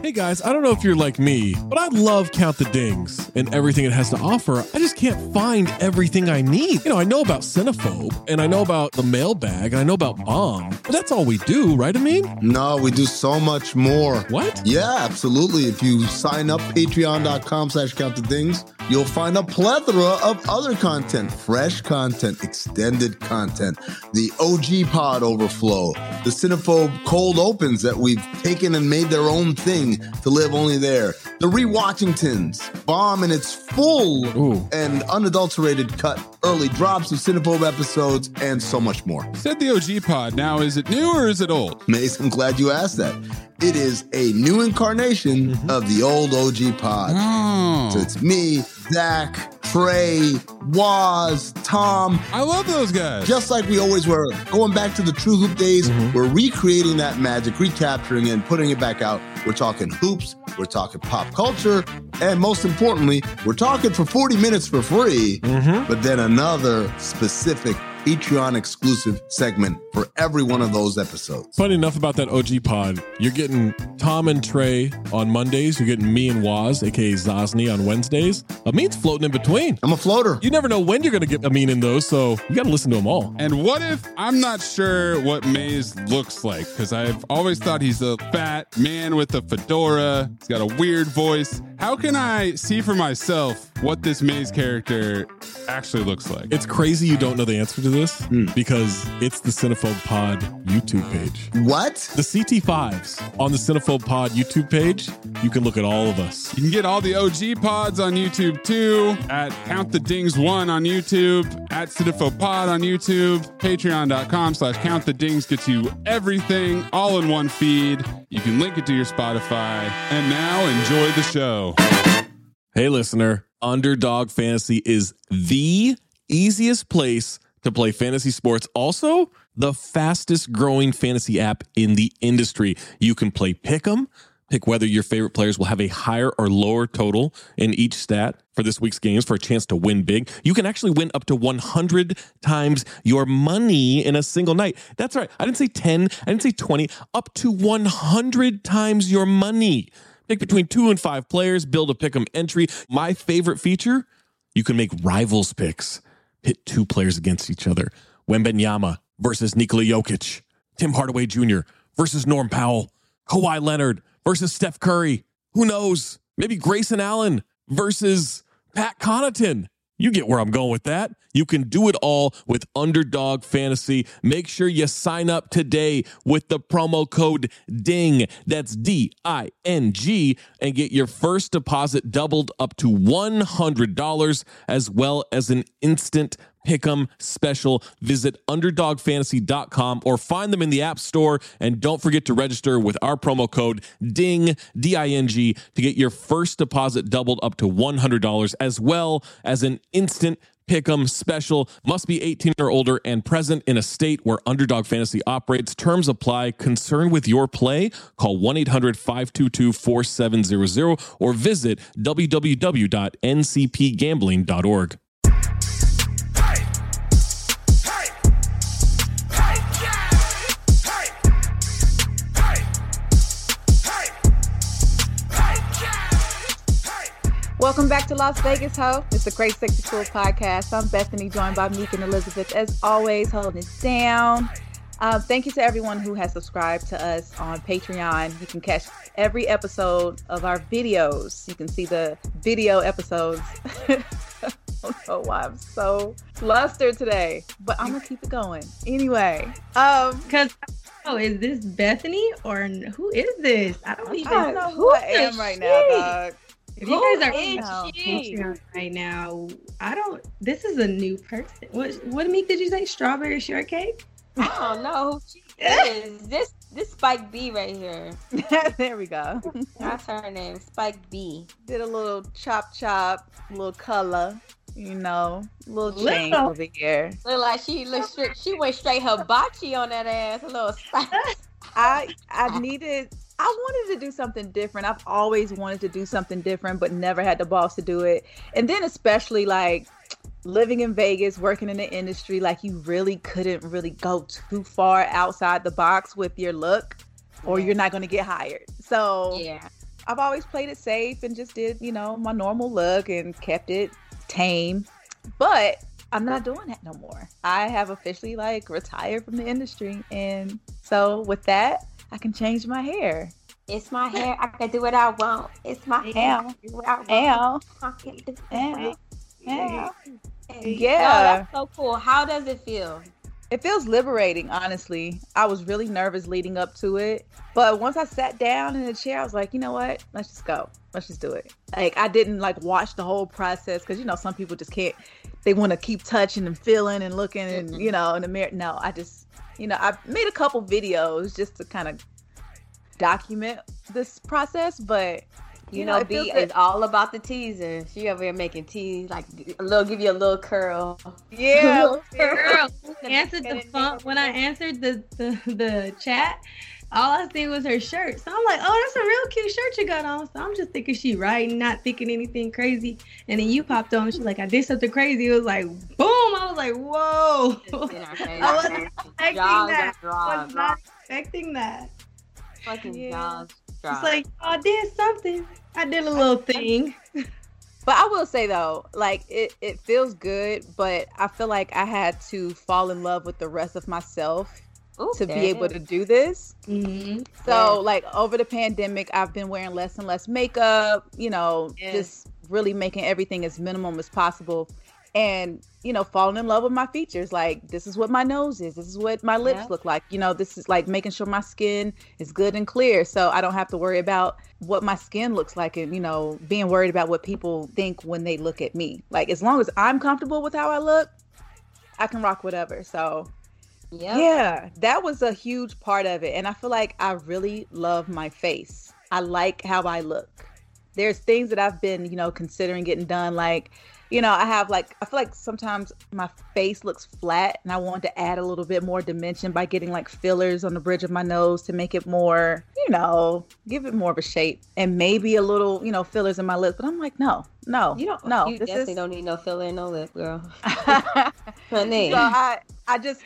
Hey guys, I don't know if you're like me, but I love Count the Dings and everything it has to offer. I just can't find everything I need. I know about Cinephobe, and I know about the mailbag, and I know about Bomb, but that's all we do, right, Amin? No, we do so much more. What? Yeah, absolutely. If you sign up, patreon.com/countthedings, you'll find a plethora of other content, fresh content, extended content, the OG pod overflow, the Cinephobe cold opens that we've taken and made their own thing to live only there, the Rewatchingtons, Bomb in its full and unadulterated cut, early drops of Cinephobe episodes, and so much more. Said the OG pod. Now, is it new or is it old? Mace, I'm glad you asked that. It is a new incarnation of the old OG pod. Oh. So it's me, Zach, Trey, Waz, Tom. I love those guys. Just like we always were. Going back to the True Hoop days, we're recreating that magic, recapturing it, and putting it back out. We're talking hoops, we're talking pop culture, and most importantly, we're talking for 40 minutes for free, but then another specific Patreon exclusive segment for every one of those episodes. Funny enough about that OG pod, you're getting Tom and Trey on Mondays. You're getting me and Waz, aka Zosny, on Wednesdays. Amin's floating in between. I'm a floater. You never know when you're going to get Amin in those, so you got to listen to them all. And what if I'm not sure what Maze looks like? Because I've always thought he's a fat man with a fedora. He's got a weird voice. How can I see for myself what this Maze character actually looks like? It's crazy you don't know the answer to this because it's the Cinephobe Pod YouTube page. What? The CT5s on the Cinephobe Pod YouTube page, you can look at all of us. You can get all the OG pods on YouTube too, at Count the Dings 1 on YouTube, at Cinephobe Pod on YouTube, patreon.com/Count the Dings gets you everything all in one feed. You can link it to your Spotify. And now enjoy the show. Hey listener, Underdog Fantasy is the easiest place to play fantasy sports. Also, the fastest growing fantasy app in the industry. You can play Pick'em, pick whether your favorite players will have a higher or lower total in each stat for this week's games for a chance to win big. You can actually win up to 100 times your money in a single night. That's right. I didn't say 10. I didn't say 20. Up to 100 times your money. Pick between 2 and 5 players, build a Pick'em entry. My favorite feature, you can make rivals picks. Pit 2 players against each other. Wembanyama versus Nikola Jokic. Tim Hardaway Jr. versus Norm Powell. Kawhi Leonard versus Steph Curry. Who knows? Maybe Grayson Allen versus Pat Connaughton. You get where I'm going with that. You can do it all with Underdog Fantasy. Make sure you sign up today with the promo code DING. That's DING, and get your first deposit doubled up to $100, as well as an instant Pick'em special. Visit underdogfantasy.com or find them in the App Store. And don't forget to register with our promo code DING, D-I-N-G, to get your first deposit doubled up to $100, as well as an instant Pick'em special. Must be 18 or older and present in a state where Underdog Fantasy operates. Terms apply. Concerned with your play? Call 1-800-522-4700 or visit www.ncpgambling.org. Welcome back to Las Vegas, ho. It's the Great Sexy Cool Podcast. I'm Bethany, joined by Meek and Elizabeth, as always, holding it down. Thank you to everyone who has subscribed to us on Patreon. You can catch every episode of our videos. You can see the video episodes. I don't know why I'm so flustered today, but I'm going to keep it going. Anyway. Because, is this Bethany or who is this? I don't even know who I am right now, dog. If you guys are on Patreon right now, this is a new person. What Meek did you say? Strawberry shortcake? I don't know who she is. This Spike B right here. There we go. That's her name, Spike B. Did a little chop, little color, little change over here. Look like she went straight hibachi on that ass. A little spice. I wanted to do something different. I've always wanted to do something different, but never had the balls to do it. And then especially like living in Vegas, working in the industry, like you really couldn't really go too far outside the box with your look or you're not going to get hired. So yeah, I've always played it safe and just did, my normal look and kept it tame. But I'm not doing that no more. I have officially retired from the industry. And so with that, I can change my hair. It's my hair. I can do what I want. It's my hair. I can do what I want. Yeah. No, that's so cool. How does it feel? It feels liberating, honestly. I was really nervous leading up to it. But once I sat down in the chair, I was like, you know what? Let's just go. Let's just do it. I didn't watch the whole process because, some people just can't. They want to keep touching and feeling and looking and, in the mirror. No, I just, I made a couple videos just to kind of document this process. But, B is all about the teaser. She over here making tease, give you a little curl. Yeah. Girl, when I answered the chat, all I seen was her shirt. So I'm like, oh, that's a real cute shirt you got on. So I'm just thinking she writing, not thinking anything crazy. And then you popped on. She's like, I did something crazy. It was like, boom. I was like, whoa. I wasn't expecting that. Fucking jaws. It's like, oh, I did something. I did a little thing. But I will say though, it feels good, but I feel like I had to fall in love with the rest of myself to be able to do this. Mm-hmm. So over the pandemic, I've been wearing less and less makeup, just really making everything as minimum as possible. And, falling in love with my features. This is what my nose is. This is what my lips look like. This is making sure my skin is good and clear. So I don't have to worry about what my skin looks like and, being worried about what people think when they look at me. As long as I'm comfortable with how I look, I can rock whatever. So yeah, that was a huge part of it. And I feel like I really love my face. I like how I look. There's things that I've been, considering getting done. I feel like sometimes my face looks flat and I want to add a little bit more dimension by getting fillers on the bridge of my nose to make it more, give it more of a shape, and maybe a little, fillers in my lips. But I'm like, no. You definitely don't need no filler in no lip, girl. Honey. So I just,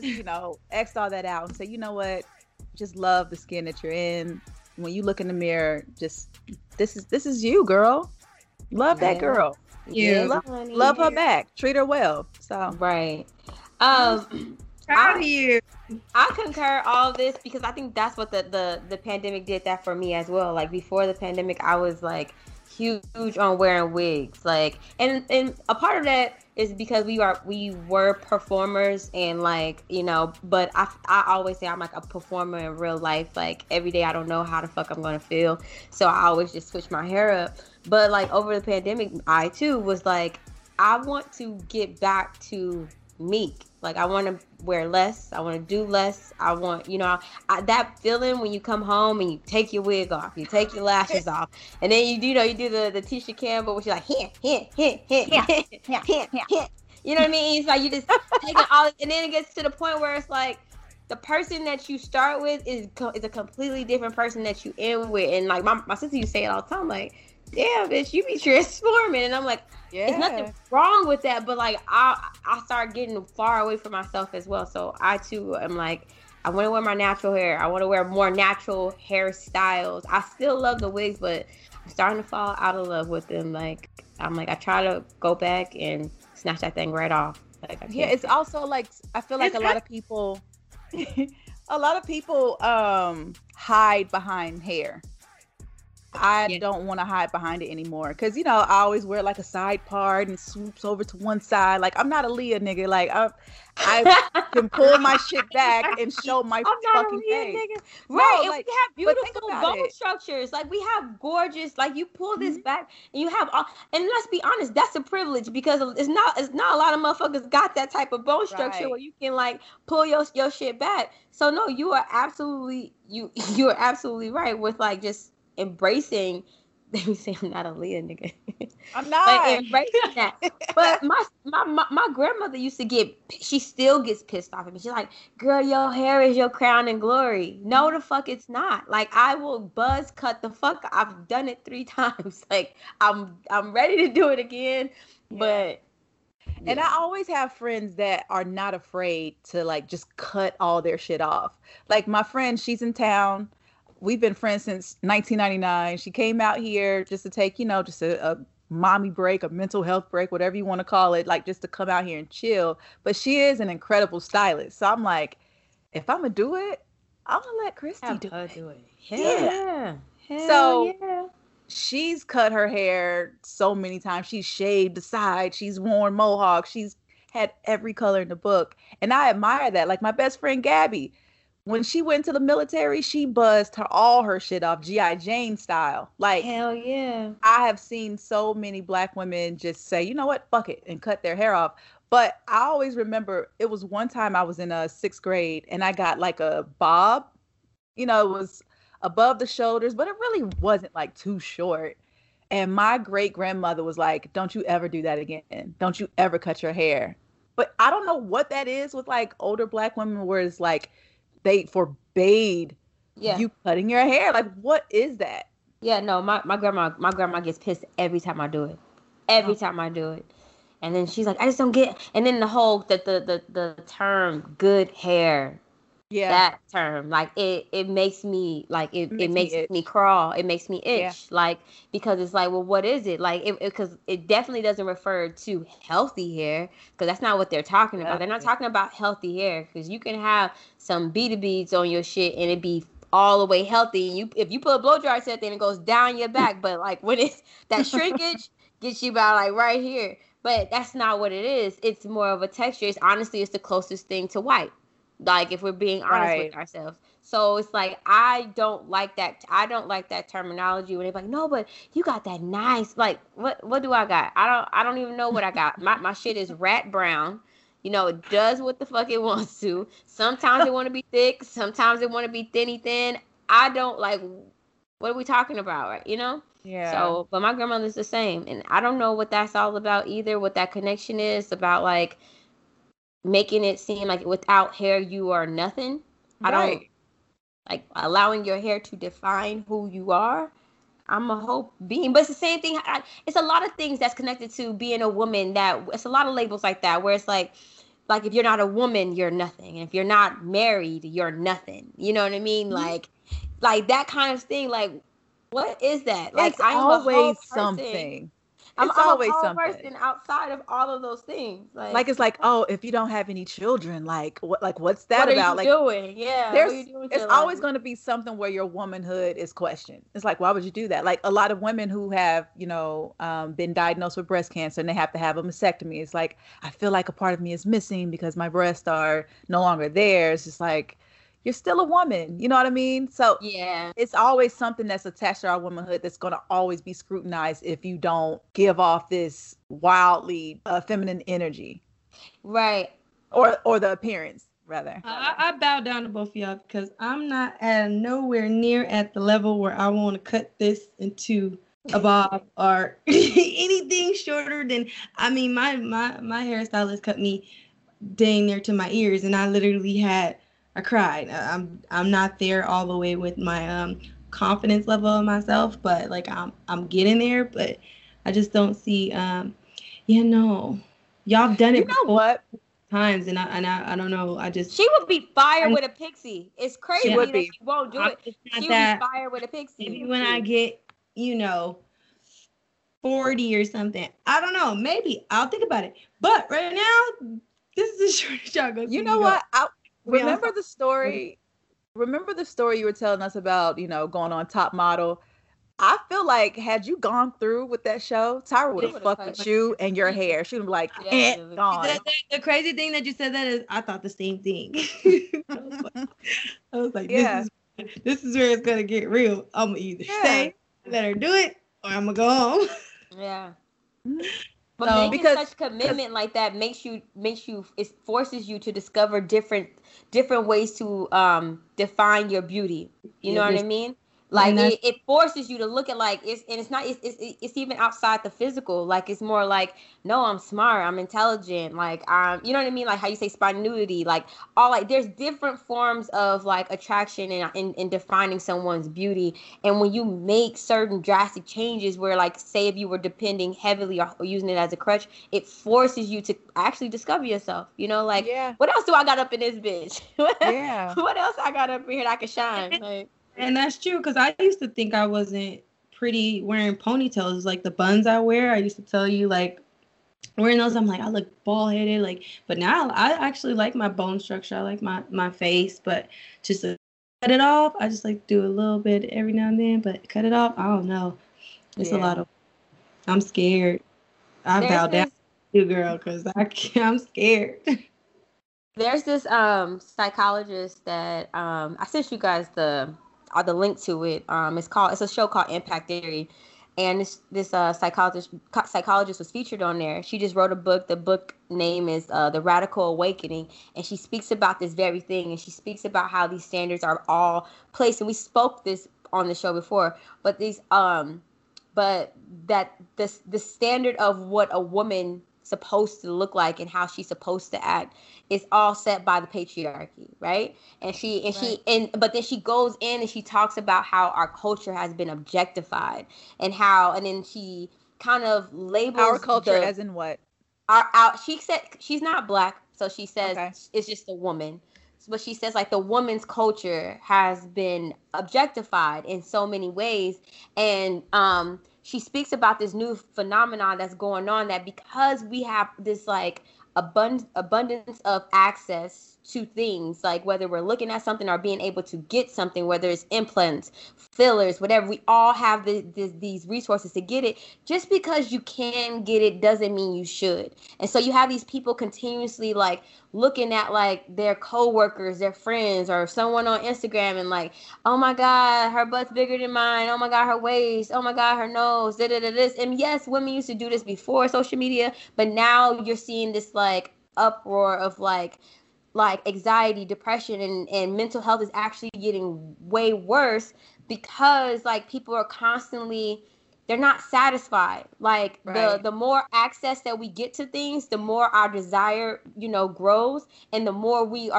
X all that out and say, you know what? Just love the skin that you're in. When you look in the mirror, just, this is you, girl. Love that girl. Yeah, love her back. Treat her well. So right. Proud of you. I concur all this because I think that's what the pandemic did that for me as well. Before the pandemic, I was huge on wearing wigs. And a part of that is because we were performers and but I always say I'm a performer in real life. Every day I don't know how the fuck I'm gonna feel, so I always just switch my hair up. But over the pandemic, I too was I want to get back to Meek. I want to wear less. I want to do less. I want, that feeling when you come home and you take your wig off, you take your lashes off, and then you do the Tisha Campbell, which you're hint. You know what I mean? It's you just taking all, and then it gets to the point where it's the person that you start with is a completely different person that you end with. And my sister used to say it all the time, damn, bitch, you be transforming. And I'm there's nothing wrong with that, but I start getting far away from myself as well. So I too am I want to wear my natural hair. I want to wear more natural hairstyles. I still love the wigs, but I'm starting to fall out of love with them. I try to go back and snatch that thing right off. It's also I feel like a lot of people hide behind hair. I don't want to hide behind it anymore because I always wear a side part and swoops over to one side. I'm not a Leah nigga. I can pull my shit back and show my fucking face. Nigga. Right, and we have beautiful bone structures. We have gorgeous. You pull this back and you have all. And let's be honest, that's a privilege because it's not a lot of motherfuckers got that type of bone structure where you can pull your shit back. So no, you are absolutely you are absolutely right with just embracing. Let me say I'm not a Leah nigga. I'm not. Embracing that. But my grandmother used to she still gets pissed off at me. She's like, girl, your hair is your crown and glory. No, the fuck it's not. I will buzz cut the fuck. I've done it 3 times. I'm ready to do it again. But and I always have friends that are not afraid to just cut all their shit off. My friend, she's in town. we've been friends since 1999. She came out here just to take, just a mommy break, a mental health break, whatever you want to call it, like just to come out here and chill. But she is an incredible stylist. So I'm like, if I'm going to do it, I'm going to let Christy do it. Yeah. So she's cut her hair so many times. She's shaved the side. She's worn mohawks. She's had every color in the book. And I admire that. Like my best friend, Gabby, when she went to the military, she buzzed all her shit off G.I. Jane style. Like, hell yeah. I have seen so many Black women just say, you know what, fuck it, and cut their hair off. But I always remember it was one time I was in 6th grade and I got like a bob. It was above the shoulders, but it really wasn't like too short. And my great grandmother was like, don't you ever do that again. Don't you ever cut your hair. But I don't know what that is with like older Black women where it's like they forbade you cutting your hair. Like, what is that? Yeah, no, my grandma gets pissed every time I do it. Every time I do it. And then she's like, I just don't get. And then the whole the term good hair. Yeah. That term, like it makes me like it makes me crawl. It makes me itch, like, because it's like, well, what is it? Like, because it definitely doesn't refer to healthy hair, because that's not what they're talking about. They're not talking about healthy hair, because you can have some beads on your shit and it be all the way healthy. If you put a blow dryer set, then it goes down your back. But like when it's that shrinkage gets you about like right here. But that's not what it is. It's more of a texture. It's the closest thing to white. Like, if we're being honest with ourselves. So it's like, I don't like that terminology when they're like, no, but you got that nice, like, what do I got? I don't even know what I got. My shit is rat brown. It does what the fuck it wants to. Sometimes it want to be thick. Sometimes it want to be thin. I don't like, what are we talking about, right? Yeah. So, but my grandmother's the same. And I don't know what that's all about either, what that connection is about, like, making it seem like without hair you are nothing. I don't like allowing your hair to define who you are. I'm a whole being, but it's the same thing. It's a lot of things that's connected to being a woman. That it's a lot of labels like that, where it's like if you're not a woman, you're nothing, and if you're not married, you're nothing. You know what I mean? Mm-hmm. Like that kind of thing. Like, what is that? Like, it's always something. I'm always a something person outside of all of those things. Like it's like, oh, if you don't have any children, what's that about? What are you doing? Yeah, it's always going to be something where your womanhood is questioned. It's like, why would you do that? Like a lot of women who have, been diagnosed with breast cancer and they have to have a mastectomy. It's like, I feel like a part of me is missing because my breasts are no longer there. It's just like, you're still a woman. You know what I mean? So yeah, it's always something that's attached to our womanhood that's going to always be scrutinized if you don't give off this wildly feminine energy. Right. Or the appearance, rather. I bow down to both of y'all because I'm not nowhere near at the level where I want to cut this into a bob or anything shorter than, my hairstylist cut me dang near to my ears, and I literally I cried. I'm not there all the way with my confidence level of myself, but like I'm getting there. But I just don't see. Y'all have done it. You know what? Times and I don't know. She would be fire with a pixie. It's crazy that she won't do it. She would be fire with a pixie. Maybe when I get 40 or something. I don't know. Maybe I'll think about it. But right now, this is a short y'all go. You know what? Remember the story you were telling us about, going on Top Model? I feel like had you gone through with that show, Tyra would have fucked with you and your hair. She would be like, gone. The crazy thing that you said that is I thought the same thing. I was like, this is where it's going to get real. I'm going to either stay, let her do it, or I'm going to go home. Yeah. But making such commitment like that it forces you to discover different ways to define your beauty. You know what I mean? Like it forces you to look at it's even outside the physical. Like it's more like, no, I'm smart, I'm intelligent, like you know what I mean? Like how you say spontaneity, like all like there's different forms of like attraction in defining someone's beauty. And when you make certain drastic changes where like say if you were depending heavily or using it as a crutch, it forces you to actually discover yourself. What else do I got up in this bitch? What else I got up in here that I can shine? Like, And that's true, because I used to think I wasn't pretty wearing ponytails. Like the buns I wear, I used to tell you, like, wearing those, I'm like, I look bald headed. Like, but now I actually like my bone structure. I like my face, but just to cut it off, I just like do a little bit every now and then. But cut it off, I don't know. It's a lot of. I'm scared. I bow down to you, girl, because I'm scared. There's this psychologist that I sent you guys the link to it. It's a show called Impact Theory, and this psychologist was featured on there. She just wrote a book. The book name is The Radical Awakening, and she speaks about this very thing. And she speaks about how these standards are all placed. And we spoke this on the show before, but the standard of what a woman supposed to look like and how she's supposed to act is all set by the patriarchy, right? But then she goes in and she talks about how our culture has been objectified and then she kind of labels our culture as in what? She said she's not Black, so she says it's just a woman. But she says like the woman's culture has been objectified in so many ways, and she speaks about this new phenomenon that's going on, that because we have this like abundance of access to things, like whether we're looking at something or being able to get something, whether it's implants, fillers, whatever, we all have these resources to get it. Just because you can get it doesn't mean you should. And so you have these people continuously like looking at like their coworkers, their friends, or someone on Instagram and like, oh my God, her butt's bigger than mine. Oh my God, her waist. Oh my God, her nose. This. And yes, women used to do this before social media, but now you're seeing this like uproar of like anxiety, depression, and mental health is actually getting way worse because like people are constantly, they're not satisfied. Like the more access that we get to things, the more our desire, grows, and the more we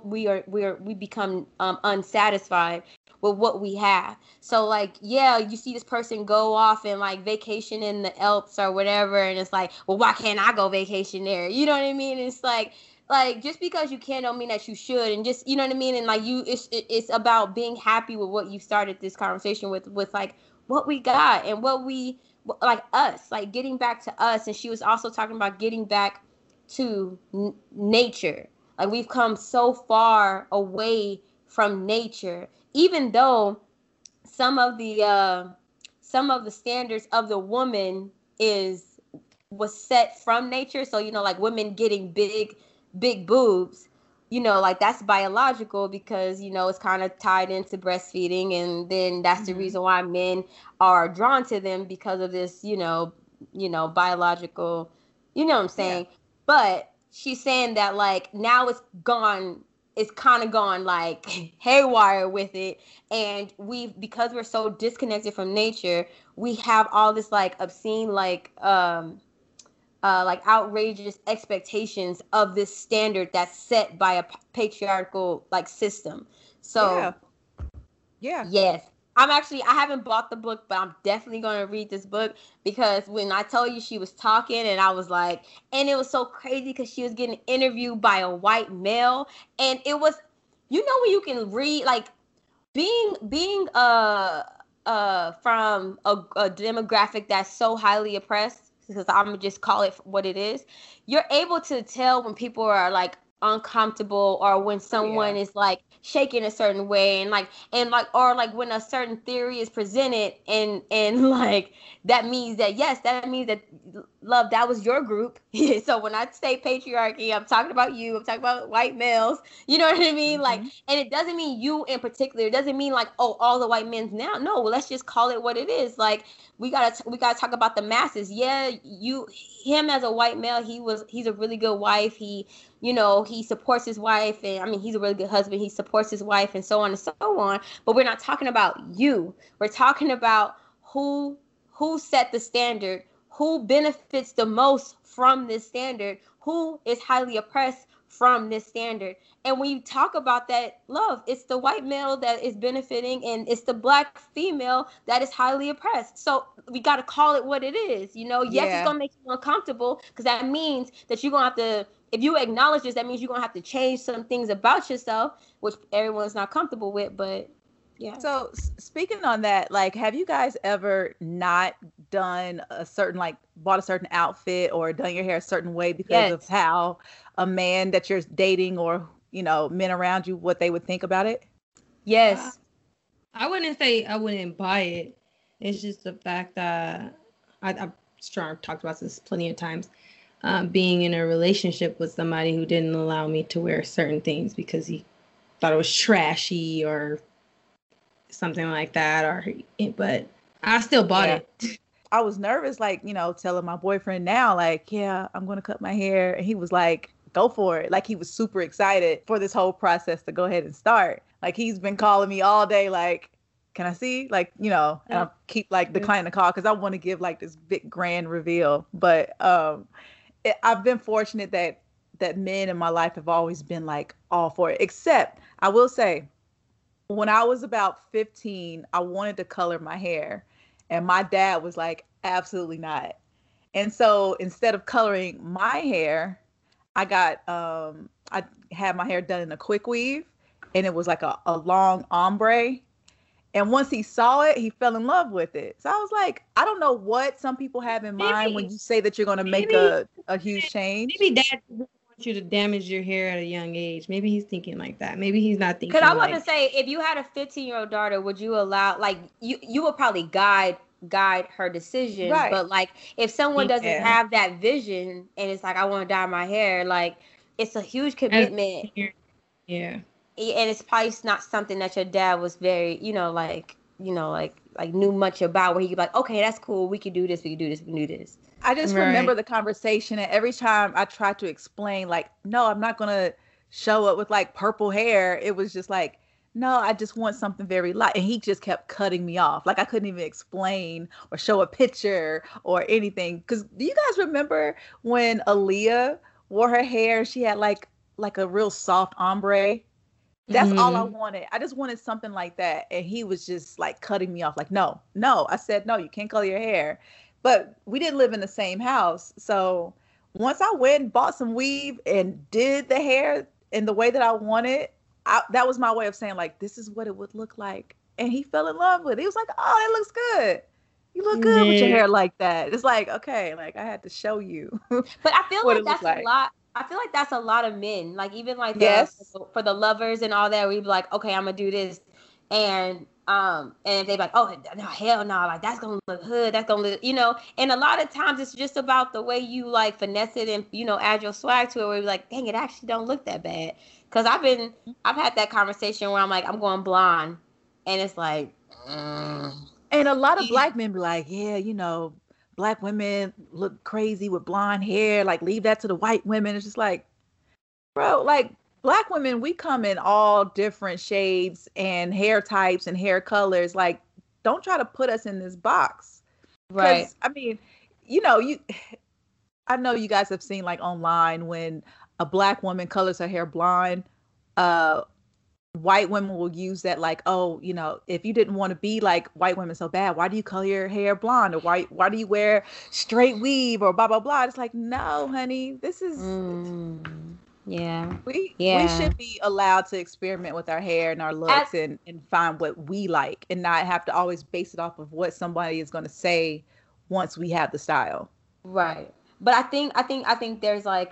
become unsatisfied with what we have. So like, yeah, you see this person go off and like vacation in the Alps or whatever, and it's like, well, why can't I go vacation there? You know what I mean? It's like just because you can don't mean that you should, and just, you know what I mean? And like it's about being happy with what you started this conversation with like what we got and what we like, us, like getting back to us. And she was also talking about getting back to nature. Like we've come so far away from nature, even though some of the standards of the woman was set from nature. So, like women getting big boobs, like that's biological because, it's kind of tied into breastfeeding. And then that's the reason why men are drawn to them, because of this, biological, what I'm saying? Yeah. But she's saying that like now it's kind of gone like haywire with it. And because we're so disconnected from nature, we have all this like obscene, like outrageous expectations of this standard that's set by a patriarchal like system. So yeah. Yes. I haven't bought the book, but I'm definitely going to read this book, because when I told you she was talking and I was like, and it was so crazy because she was getting interviewed by a white male, and it was, when you can read, like being from a demographic that's so highly oppressed, because I'm gonna just call it what it is, you're able to tell when people are like uncomfortable, or when someone is like shaking a certain way, or like when a certain theory is presented, and like that means that love, that was your group. So when I say patriarchy, I'm talking about you. I'm talking about white males. You know what I mean? Like, and it doesn't mean you in particular. It doesn't mean like, oh, all the white men now. No, let's just call it what it is. Like, we gotta talk about the masses. Yeah, him as a white male, he's a really good wife. He supports his wife, and I mean, he's a really good husband. He supports his wife, and so on and so on. But we're not talking about you. We're talking about who set the standard, who benefits the most from this standard, who is highly oppressed from this standard. And when you talk about that, love, it's the white male that is benefiting, and it's the Black female that is highly oppressed. So we got to call it what it is. Yes, it's gonna make you uncomfortable, because that means that you're gonna have to, if you acknowledge this, that means you're gonna have to change some things about yourself, which everyone's not comfortable with. But Yeah. So speaking on that, like, have you guys ever not done a certain, like, bought a certain outfit or done your hair a certain way because of Yes. how a man that you're dating or, you know, men around you, what they would think about it? Yes. I wouldn't say I wouldn't buy it. It's just the fact that I'm sure I've talked about this plenty of times. Being in a relationship with somebody who didn't allow me to wear certain things because he thought it was trashy or something like that, but I still bought it. I was nervous, like, you know, telling my boyfriend now, like, yeah, I'm going to cut my hair. And he was like, go for it. Like, he was super excited for this whole process to go ahead and start. Like, he's been calling me all day, like, can I see? Like, you know, and I keep like declining the call because I want to give like this big grand reveal. But I've been fortunate that men in my life have always been like all for it. Except I will say, when I was about 15, I wanted to color my hair. And my dad was like, absolutely not. And so instead of coloring my hair, I had my hair done in a quick weave, and it was like a long ombre. And once he saw it, he fell in love with it. So I was like, I don't know what some people have in mind when you say that you're going to make a huge change. Maybe dad doesn't want you to damage your hair at a young age. Maybe he's thinking like that. Maybe he's not thinking. Because I want to say, if you had a 15-year-old daughter, would you allow, like, you would probably guide her decisions, right? But like, if someone doesn't have that vision and it's like, I want to dye my hair, like, it's a huge commitment. Yeah. And it's probably not something that your dad was very, like knew much about, where he could be like, okay, that's cool, we can do this, we can do this, we can do this. I just remember the conversation, and every time I tried to explain, like, no, I'm not gonna show up with like purple hair, it was just like, no, I just want something very light. And he just kept cutting me off. Like, I couldn't even explain or show a picture or anything. Because do you guys remember when Aaliyah wore her hair? She had like a real soft ombre. That's all I wanted. I just wanted something like that. And he was just like cutting me off. Like, no. I said, no, you can't color your hair. But we didn't live in the same house. So once I went and bought some weave and did the hair in the way that I wanted, that was my way of saying, like, this is what it would look like. And he fell in love with it. He was like, oh, it looks good. You look good with your hair like that. It's like, okay, like, I had to show you. But I feel like that's a lot. I feel like that's a lot of men. Like, even like for the lovers and all that, we'd be like, okay, I'm gonna do this. And they'd be like, oh, no, hell no, like, that's gonna look hood, that's gonna look, and a lot of times it's just about the way you like finesse it and, add your swag to it, where you're like, dang, it actually don't look that bad. Because I've had that conversation where I'm like, I'm going blonde, and it's like, and a lot of black men be like, yeah, black women look crazy with blonde hair, like, leave that to the white women. It's just like, bro, like, black women, we come in all different shades and hair types and hair colors. Like, don't try to put us in this box. Right. I mean, I know you guys have seen, like, online, when a black woman colors her hair blonde, white women will use that, like, oh, if you didn't want to be like white women so bad, why do you color your hair blonde? Or why do you wear straight weave or blah, blah, blah? It's like, no, honey, this is... We should be allowed to experiment with our hair and our looks and find what we like, and not have to always base it off of what somebody is going to say once we have the style. Right. But I think there's like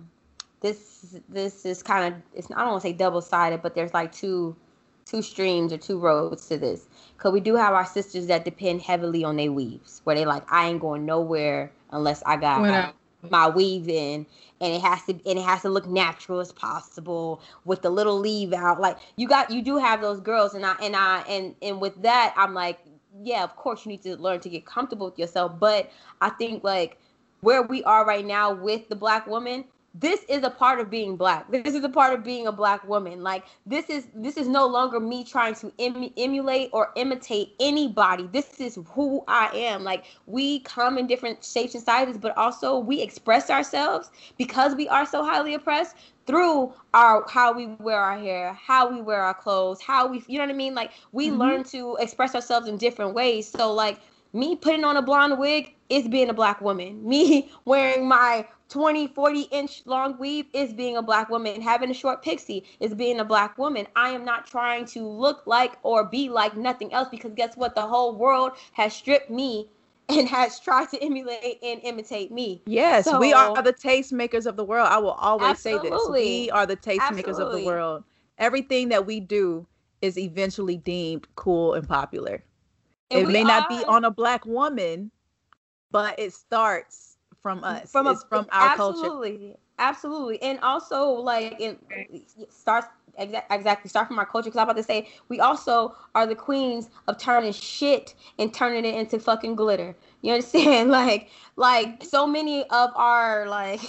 this is kind of, it's, I don't want to say double-sided, but there's like two streams or two roads to this. Because we do have our sisters that depend heavily on their weaves, where they like, I ain't going nowhere unless I got my weave in, and it has to look natural as possible with the little leave out. Like, you do have those girls, and with that, I'm like, yeah, of course you need to learn to get comfortable with yourself. But I think, like, where we are right now with the black woman, this is a part of being black. This is a part of being a black woman. Like, this is no longer me trying to emulate or imitate anybody. This is who I am. Like, we come in different shapes and sizes, but also we express ourselves, because we are so highly oppressed, through how we wear our hair, how we wear our clothes, how we, you know what I mean? Like, we learn to express ourselves in different ways. So, like, me putting on a blonde wig is being a black woman. Me wearing my 20, 40-inch long weave is being a black woman. Having a short pixie is being a black woman. I am not trying to look like or be like nothing else, because guess what? The whole world has stripped me and has tried to emulate and imitate me. Yes, So, we are the tastemakers of the world. I will always say this. Absolutely. We are the tastemakers of the Absolutely. world. Everything that we do is eventually deemed cool and popular. And It we may not be are- on a black woman, but it starts from us. It's from our culture. Absolutely. And also, like, it starts exactly start from our culture, because I'm about to say we also are the queens of turning shit and turning it into fucking glitter. You understand? Like so many of our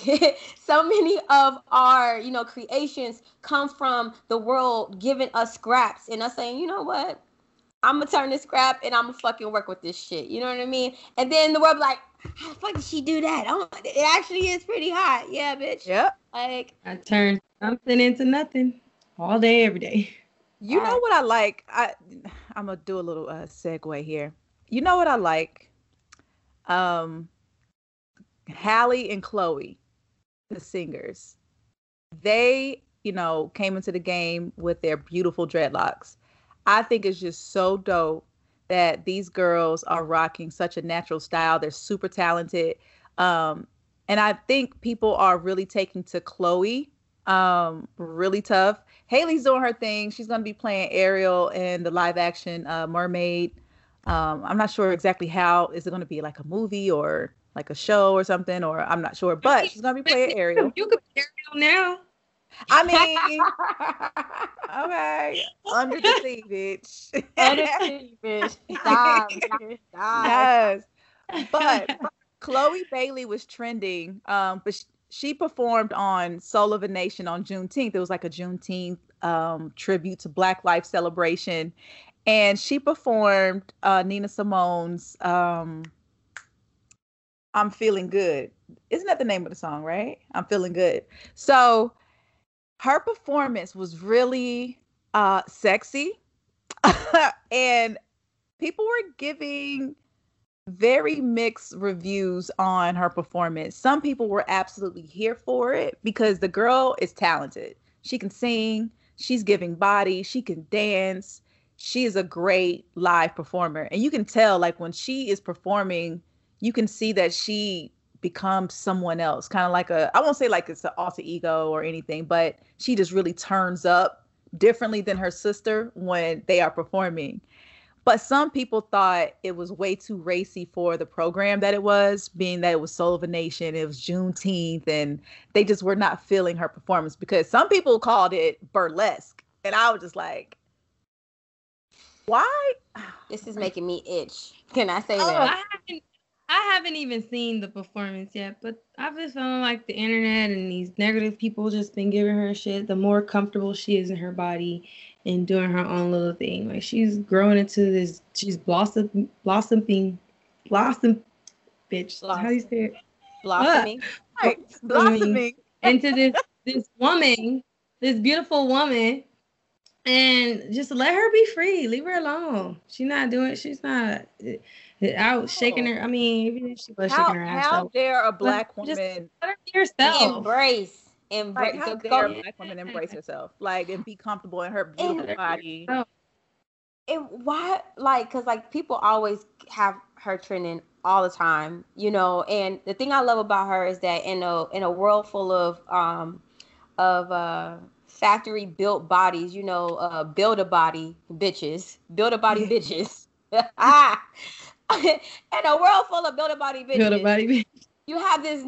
creations come from the world giving us scraps and us saying, you know what, I'm gonna turn this scrap and I'm gonna fucking work with this shit. You know what I mean? And then the world be like, how the fuck did she do that? Oh, it actually is pretty hot. Yeah, bitch. Yep. Like, I turned something into nothing all day, every day. You know what I like? I'm gonna do a little segue here. You know what I like? Hallie and Chloe, the singers, they, came into the game with their beautiful dreadlocks. I think it's just so dope that these girls are rocking such a natural style. They're super talented. And I think people are really taking to Chloe really tough. Haley's doing her thing. She's going to be playing Ariel in the live action Mermaid. I'm not sure exactly how. Is it going to be like a movie or like a show or something, or I'm not sure, but she's going to be playing Ariel. You could be Ariel now. I mean, okay, under the sea, bitch. Under the sea, bitch. Stop. Yes, but Chloe Bailey was trending, but she performed on Soul of a Nation on Juneteenth. It was like a Juneteenth tribute to Black Life celebration, and she performed Nina Simone's "I'm Feeling Good." Isn't that the name of the song, right? I'm Feeling Good. So her performance was really sexy, and people were giving very mixed reviews on her performance. Some people were absolutely here for it because the girl is talented. She can sing, she's giving body, she can dance. She is a great live performer. And you can tell, like, when she is performing, you can see that she becomes someone else, kind of like I won't say like it's an alter ego or anything, but she just really turns up differently than her sister when they are performing. But some people thought it was way too racy for the program that it was, being that it was Soul of a Nation, it was Juneteenth, and they just were not feeling her performance because some people called it burlesque. And I was just like, why? This is making me itch. Can I say that? I haven't even seen the performance yet, but I've been feeling like the internet and these negative people just been giving her shit. The more comfortable she is in her body and doing her own little thing, like she's growing into this. She's blossoming, bitch. How do you say it? Blossoming. Right. Blossoming into this woman, this beautiful woman. And just let her be free. Leave her alone. She's not out shaking her. I mean, even if she was shaking her ass. How dare a black woman let her be herself. Embrace. Like, how dare a black woman embrace herself, like, and be comfortable in her beautiful body. Why, like, because like people always have her trending all the time, And the thing I love about her is that in a world full of factory built bodies, build a body bitches. In a world full of build a body bitches, you have this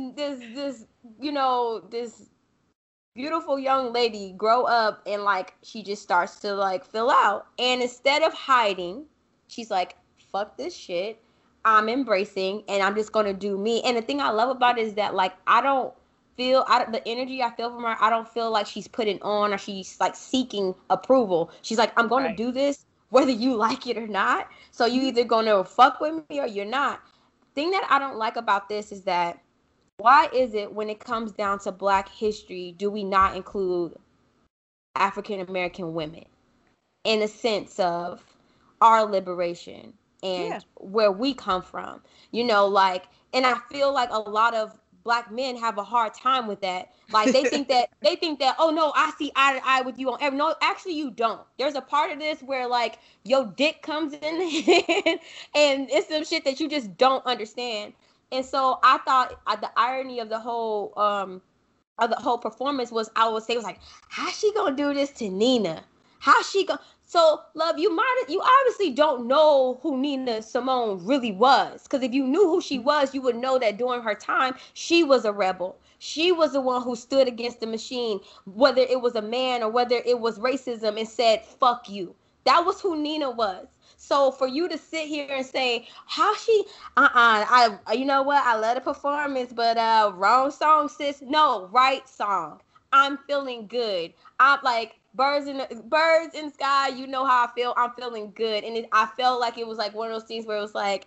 beautiful young lady grow up and like she just starts to like fill out, and instead of hiding, she's like, fuck this shit, I'm embracing and I'm just gonna do me. And the thing I love about it is that, like, the energy I feel from her, I don't feel like she's putting on or she's like seeking approval. She's like, I'm going to do this whether you like it or not. So you either going to fuck with me or you're not. Thing that I don't like about this is that why is it when it comes down to Black history, do we not include African American women in the sense of our liberation and where we come from? And I feel like a lot of Black men have a hard time with that. Like they think that oh no, I see eye to eye with you on every. No, actually you don't. There's a part of this where like your dick comes in and it's some shit that you just don't understand. And so I thought the irony of the whole performance was, I would say, was like, how's she gonna do this to Nina? How's she gonna? So, love, you obviously don't know who Nina Simone really was. Because if you knew who she was, you would know that during her time, she was a rebel. She was the one who stood against the machine, whether it was a man or whether it was racism, and said, fuck you. That was who Nina was. So for you to sit here and say, how she, you know what? I love the performance, but wrong song, sis. No, right song. I'm feeling good. I'm like, birds in the sky, you know how I feel. I'm feeling good. And I felt like it was like one of those things where it was like,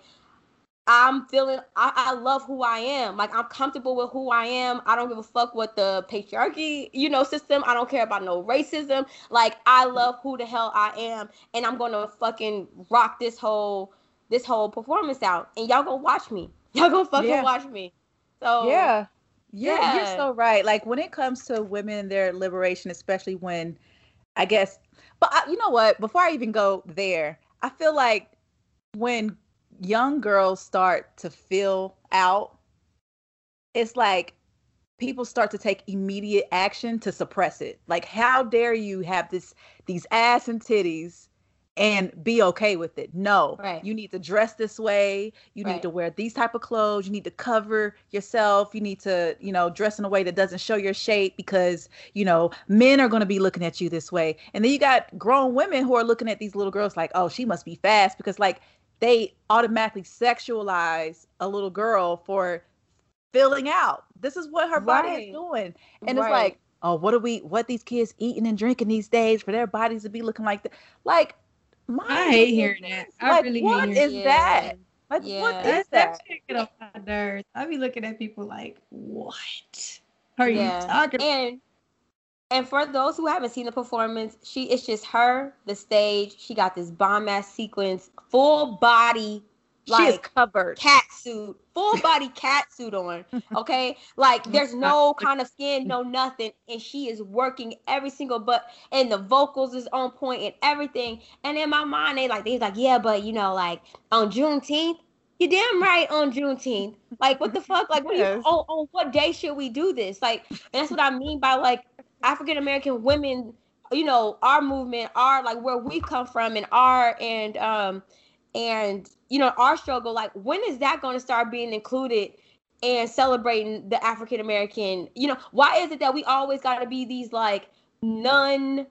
I love who I am. Like, I'm comfortable with who I am. I don't give a fuck what the patriarchy, system. I don't care about no racism. Like, I love who the hell I am. And I'm going to fucking rock this whole performance out. And y'all gonna watch me. Y'all gonna fucking watch me. So yeah. You're so right. Like, when it comes to women and their liberation, especially when, I guess, but you know what? Before I even go there, I feel like when young girls start to fill out, it's like people start to take immediate action to suppress it. Like, how dare you have these ass and titties and be okay with it? No, right. You need to dress this way. You need to wear these type of clothes. You need to cover yourself. You need to, dress in a way that doesn't show your shape because, men are going to be looking at you this way. And then you got grown women who are looking at these little girls like, oh, she must be fast, because like they automatically sexualize a little girl for filling out. This is what her body is doing. And it's like, oh, what these kids eating and drinking these days for their bodies to be looking like that? Like, I hate hearing that. I really what hate is that? Like, what is that? Get on my nerves. I be looking at people like, what are you talking about? And for those who haven't seen the performance, it's just her, the stage. She got this bomb ass sequence, full body, she is covered, cat suit, full body cat suit on. Okay, like there's no kind of skin, no nothing, and she is working every single and the vocals is on point and everything. And in my mind, they like, yeah, but like on Juneteenth. You damn right, on Juneteenth. Like, what the fuck? Like, on what day should we do this? Like, and that's what I mean by like African American women. Our movement, our like where we come from, and our struggle. Like, when is that going to start being included and celebrating the African American? Why is it that we always got to be these like nun,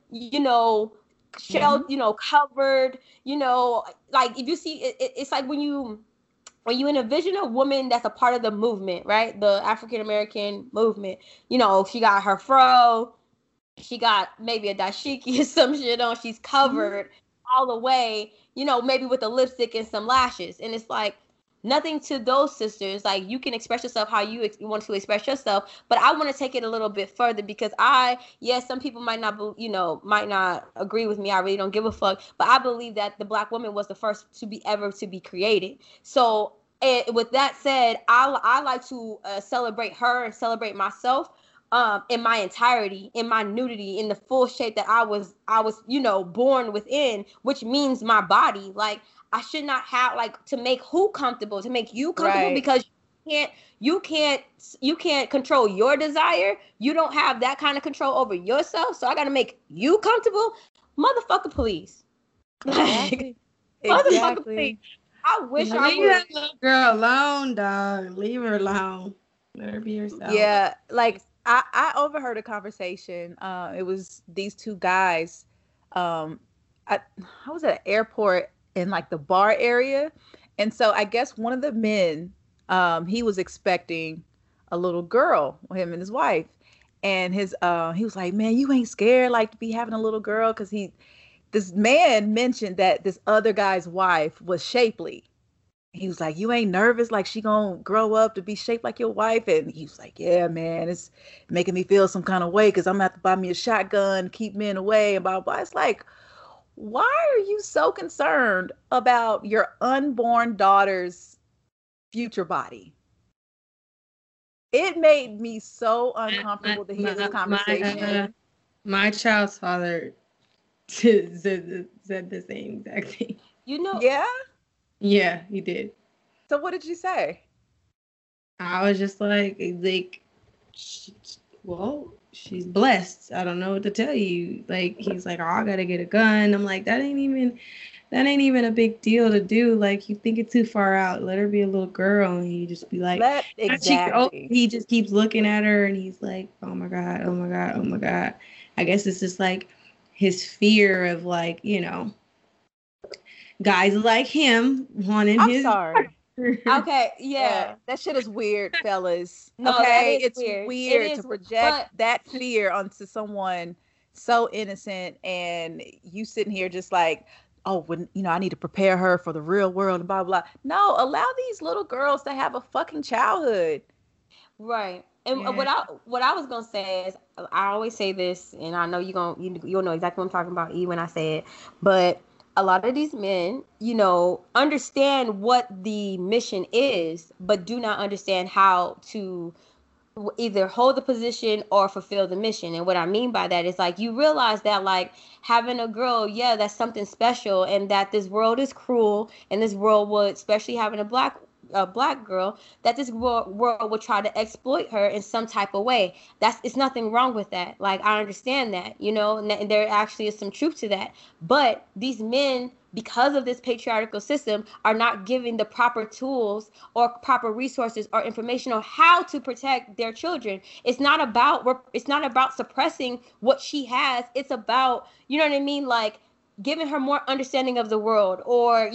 shell, covered, like if you see it's like when you envision a woman that's a part of the movement, right? The African American movement, she got her fro, she got maybe a dashiki or some shit on, she's covered all the way, maybe with a lipstick and some lashes. And it's like, nothing to those sisters. Like, you can express yourself how you want to express yourself, but I want to take it a little bit further because some people might not agree with me. I really don't give a fuck, but I believe that the Black woman was the first to be created. So with that said, I like to celebrate her and celebrate myself in my entirety, in my nudity, in the full shape that I was born within, which means my body. Like, I should not have to make you comfortable, because you can't control your desire. You don't have that kind of control over yourself. So I got to make you comfortable. Motherfucker, please. Exactly. Motherfucker, please. I wish I would. Leave that little girl alone, dog. Leave her alone. Let her be herself. Yeah, like I overheard a conversation. It was these two guys. I was at an airport in like the bar area, and so I guess one of the men, he was expecting a little girl, him and his wife, and he was like, man, you ain't scared like to be having a little girl? Because this man mentioned that this other guy's wife was shapely. He was like, you ain't nervous like she gonna grow up to be shaped like your wife? And he was like, yeah, man, it's making me feel some kind of way because I'm gonna have to buy me a shotgun, keep men away, and blah, blah. It's like, why are you so concerned about your unborn daughter's future body? It made me so uncomfortable to hear this conversation. My child's father said the same exact thing. You know? Yeah? Yeah, he did. So what did you say? I was just like, well, she's blessed. I don't know what to tell you. Like, he's like, oh, I gotta get a gun. I'm like, that ain't even a big deal to do. Like, you think it too far out. Let her be a little girl. And he just be like, exactly. He just keeps looking at her and he's like, oh my God, oh my God, oh my God. I guess it's just like his fear of, like, you know, guys like him wanting I'm his. sorry. Okay, yeah. That shit is weird, fellas. No, okay, it's weird to project that fear onto someone so innocent, and you sitting here just like, oh, when I need to prepare her for the real world and blah blah. No, allow these little girls to have a fucking childhood. Right. And what I was gonna say is, I always say this, and I know you'll know exactly what I'm talking about, when I say it, but a lot of these men, understand what the mission is, but do not understand how to either hold the position or fulfill the mission. And what I mean by that is, like, you realize that, like, having a girl, that's something special, and that this world is cruel, and this world would, especially having a black girl, that this world would try to exploit her in some type of way. It's nothing wrong with that. Like, I understand that, and there actually is some truth to that. But these men, because of this patriarchal system, are not giving the proper tools or proper resources or information on how to protect their children. It's not about suppressing what she has. It's about, you know what I mean? Like, giving her more understanding of the world, or,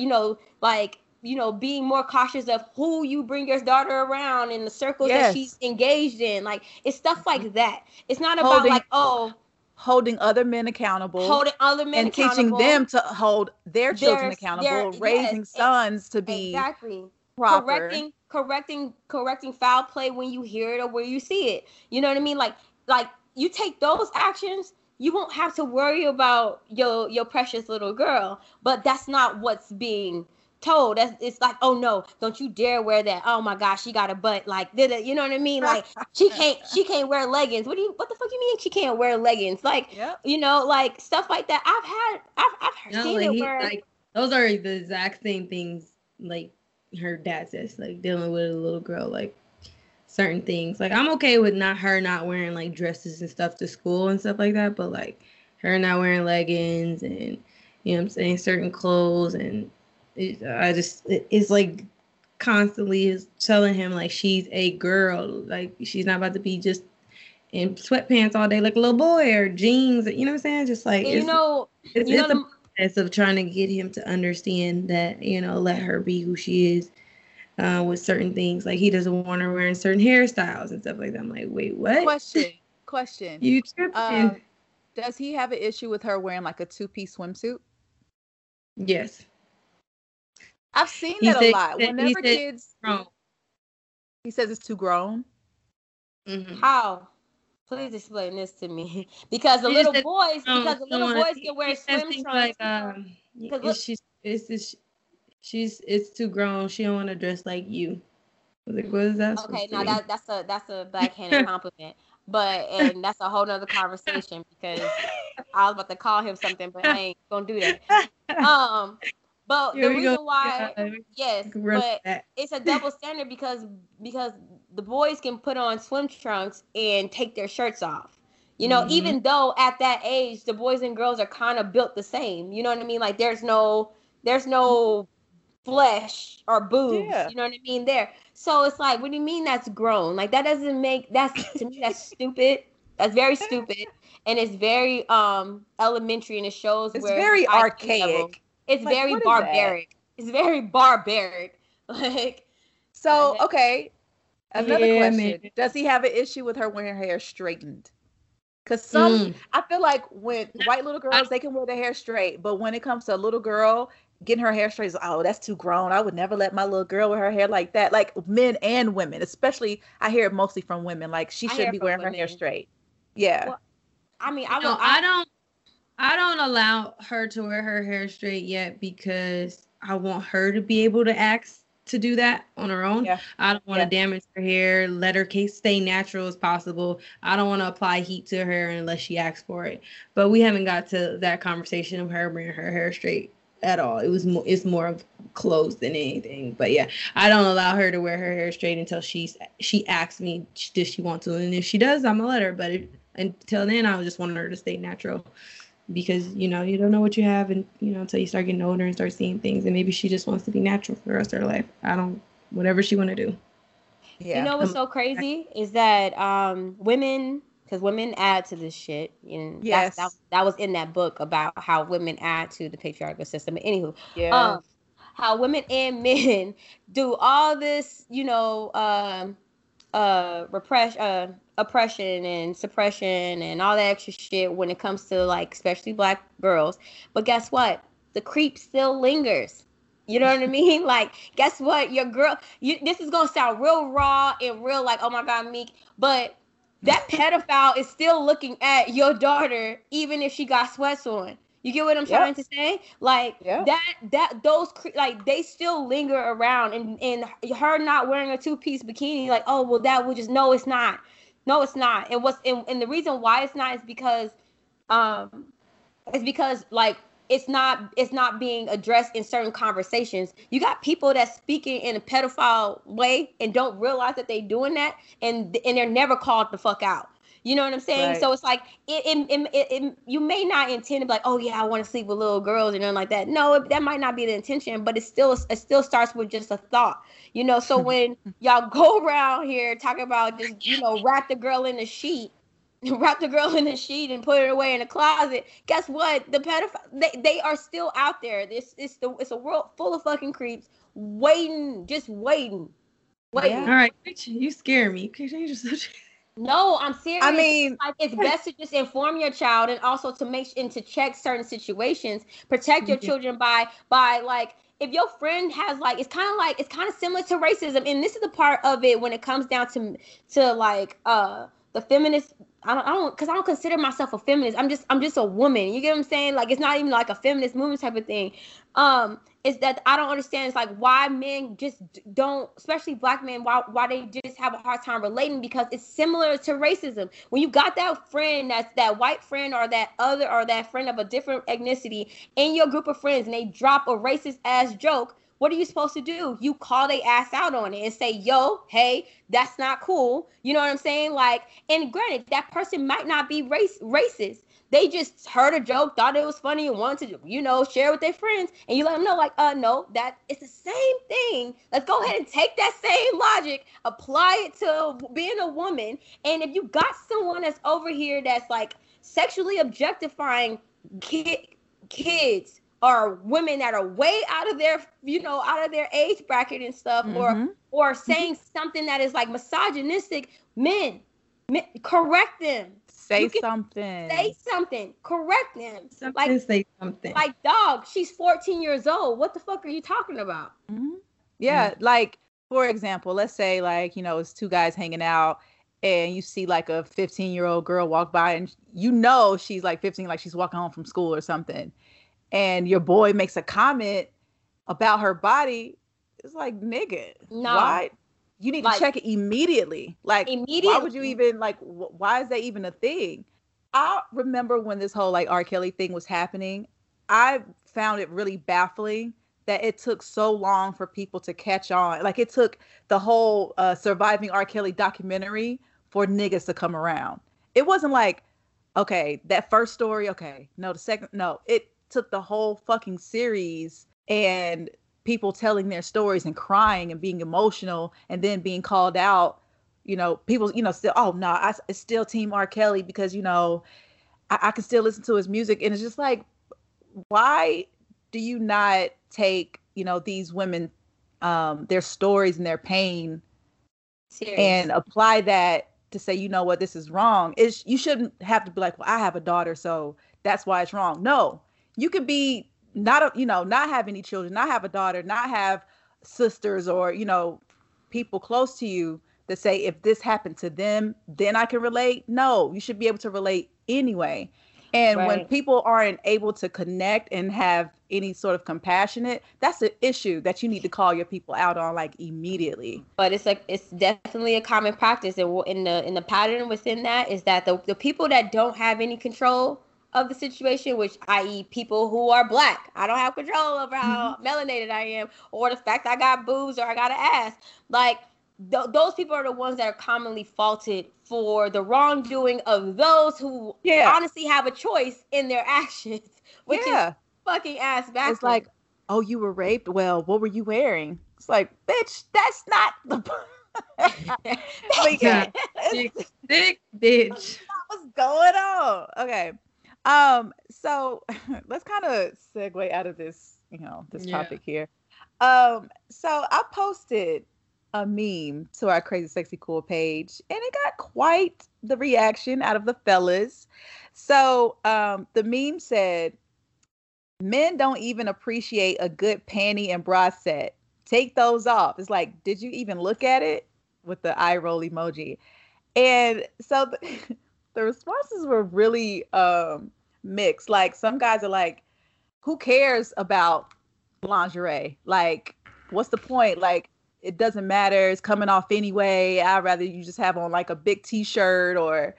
being more cautious of who you bring your daughter around in the circles that she's engaged in. Like, it's stuff like that. It's not about holding other men accountable, and teaching them to hold their children accountable, raising sons to be proper. Correcting foul play when you hear it or where you see it. You know what I mean? Like you take those actions, you won't have to worry about your precious little girl. But that's not what's being told. It's like, oh no, don't you dare wear that. Oh my gosh, she got a butt. Like, you know what I mean? Like, she can't wear leggings. What the fuck you mean she can't wear leggings? Like, like stuff like that. I've seen it where, like, those are the exact same things like her dad says, like dealing with a little girl, like certain things. Like, I'm okay with her not wearing like dresses and stuff to school and stuff like that, but like her not wearing leggings and, you know what I'm saying, certain clothes, and it's like constantly is telling him, like, she's a girl, like she's not about to be just in sweatpants all day like a little boy, or jeans, you know what I'm saying? Just like, it's a process of trying to get him to understand that, let her be who she is, with certain things. Like, he doesn't want her wearing certain hairstyles and stuff like that. I'm like, wait, what? Question. You tripping? Does he have an issue with her wearing like a 2-piece swimsuit? Yes. I've seen that a lot. Whenever kids, he says it's too grown. Mm-hmm. How? Please explain this to me. Because the little boys can wear swim trunks. It's too grown. She don't want to dress like you. I was like, what is that? Okay, now that's a backhanded compliment. And that's a whole nother conversation, because I was about to call him something, but I ain't gonna do that. But the reason why, but it's a double standard, because the boys can put on swim trunks and take their shirts off. Even though at that age the boys and girls are kind of built the same. You know what I mean? Like, there's no flesh or boobs. Yeah. You know what I mean? There. So it's like, what do you mean that's grown? Like, that doesn't make to me that's stupid. That's very stupid, and it's very elementary, and it shows it's very archaic. It's like, very barbaric. It's very barbaric. Like, so, okay. Another question. Man. Does he have an issue with her wearing her hair straightened? Because I feel like when white little girls, they can wear their hair straight. But when it comes to a little girl getting her hair straight, it's, oh, that's too grown. I would never let my little girl wear her hair like that. Like, men and women, especially, I hear it mostly from women. Like, she should be wearing her hair straight. Yeah. Well, I mean, I don't allow her to wear her hair straight yet, because I want her to be able to ask to do that on her own. Yeah. I don't want to damage her hair. Let her case stay natural as possible. I don't want to apply heat to her unless she asks for it. But we haven't got to that conversation of her bringing her hair straight at all. It's more of clothes than anything. But yeah, I don't allow her to wear her hair straight until she asks me, does she want to? And if she does, I'm gonna let her. But until then, I just want her to stay natural. Because, you don't know what you have and, until you start getting older and start seeing things. And maybe she just wants to be natural for the rest of her life. Whatever she want to do. Yeah. You know what's so crazy is that women add to this shit. And yes. That was in that book about how women add to the patriarchal system. Anywho, how women and men do all this, oppression and suppression and all that extra shit when it comes to, like, especially Black girls. But guess what? The creep still lingers. You know what I mean? Like, guess what? Your girl, this is going to sound real raw and real like, oh my God, Meek. But that pedophile is still looking at your daughter, even if she got sweats on. You get what I'm trying to say? Like, those, like, they still linger around, and her not wearing a 2-piece bikini, like, oh, well, that would just, no, it's not. No, it's not. And the reason why it's not is because, like, it's not being addressed in certain conversations. You got people that's speaking in a pedophile way and don't realize that they doing that, and they're never called the fuck out. You know what I'm saying? Right. So it's like, you may not intend to be like, oh yeah, I want to sleep with little girls and nothing like that. No, that might not be the intention, but it still starts with just a thought. So when y'all go around here talking about just, wrap the girl in the sheet and put her away in a closet, guess what? The pedophile, they are still out there. It's a world full of fucking creeps waiting. Yeah. All right, you scare me. No, I'm serious. I mean, like, it's best to just inform your child, and also to check certain situations, protect your children by like, if your friend has, like, it's kind of similar to racism, and this is the part of it when it comes down to like the feminist. I don't consider myself a feminist. I'm just a woman. You get what I'm saying? Like, it's not even like a feminist movement type of thing. Is that I don't understand. It's like, why men just don't, especially Black men, why they just have a hard time relating, because it's similar to racism. When you got that friend, that's that white friend or that friend of a different ethnicity in your group of friends, and they drop a racist ass joke, what are you supposed to do? You call they ass out on it and say, yo, hey, that's not cool. You know what I'm saying? Like, and granted, that person might not be racist. They just heard a joke, thought it was funny, and wanted to, share with their friends. And you let them know, like, no, that it's the same thing. Let's go ahead and take that same logic, apply it to being a woman. And if you got someone that's over here that's, like, sexually objectifying kids or women that are way out of their, out of their age bracket and stuff, or saying something that is, like, misogynistic, men, correct them. Say something. Correct them. Say something. Like, dog, she's 14 years old. What the fuck are you talking about? Mm-hmm. Yeah, like, for example, let's say, like, it's two guys hanging out, and you see, like, a 15-year-old girl walk by, and she's, like, 15, like she's walking home from school or something. And your boy makes a comment about her body. It's like, nigga, no. Why? You need to check it immediately. Like, why would you even, like, why is that even a thing? I remember when this whole, like, R. Kelly thing was happening, I found it really baffling that it took so long for people to catch on. Like, it took the whole Surviving R. Kelly documentary for niggas to come around. It wasn't like, okay, that first story, okay, no, the second, no. It took the whole fucking series and people telling their stories and crying and being emotional and then being called out, people, still, oh no, it's still Team R. Kelly because, I can still listen to his music. And it's just like, why do you not take, these women, their stories and their pain and apply that to say, what, this is wrong. You shouldn't have to be like, well, I have a daughter, so that's why it's wrong. No, you could be not have any children, not have a daughter, not have sisters or, people close to you that say, if this happened to them, then I can relate. No, you should be able to relate anyway. And when people aren't able to connect and have any sort of compassionate, that's an issue that you need to call your people out on like immediately. But it's definitely a common practice, and in the pattern within that is that the people that don't have any control of the situation, which i.e. people who are black, I don't have control over how melanated I am, or the fact I got boobs or I got an ass. Like those people are the ones that are commonly faulted for the wrongdoing of those who honestly have a choice in their actions, which is fucking ass backwards. It's like, oh, you were raped? Well, what were you wearing? It's like, bitch, that's not the sick bitch. What's going on? Okay. So let's kind of segue out of this, this topic here. So I posted a meme to our Crazy Sexy Cool page, and it got quite the reaction out of the fellas. So the meme said, men don't even appreciate a good panty and bra set. Take those off. It's like, did you even look at it? With the eye roll emoji. And so the responses were really mixed. Like some guys are like, who cares about lingerie? Like, what's the point? Like, it doesn't matter. It's coming off anyway. I'd rather you just have on like a big t-shirt or,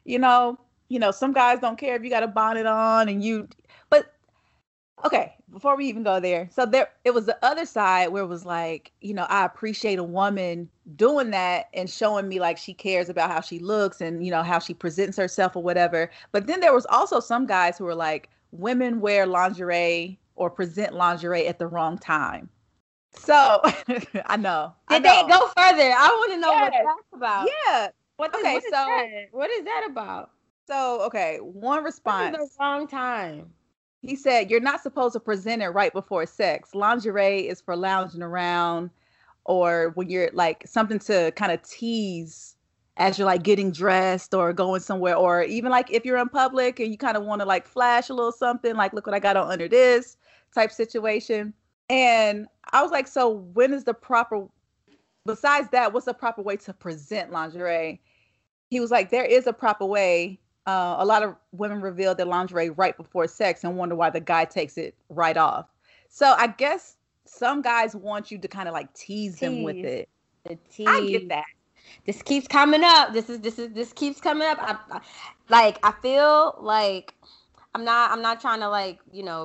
some guys don't care if you got a bonnet on but okay, before we even go there. So it was the other side where it was like, I appreciate a woman doing that and showing me like she cares about how she looks and, how she presents herself or whatever. But then there was also some guys who were like, women wear lingerie or present lingerie at the wrong time. So I know. Did they go further? I want to know what that's about. Yeah. What is that about? So, okay, one response. What is the wrong time? He said, you're not supposed to present it right before sex. Lingerie is for lounging around or when you're like something to kind of tease as you're like getting dressed or going somewhere, or even like if you're in public and you kind of want to like flash a little something, like, look what I got on under this type situation. And I was like, so when is besides that, what's the proper way to present lingerie? He was like, there is a proper way. A lot of women reveal their lingerie right before sex and wonder why the guy takes it right off. So I guess some guys want you to kind of like tease them with it. The tease. I get that. This keeps coming up. This keeps coming up. I feel like I'm not trying to like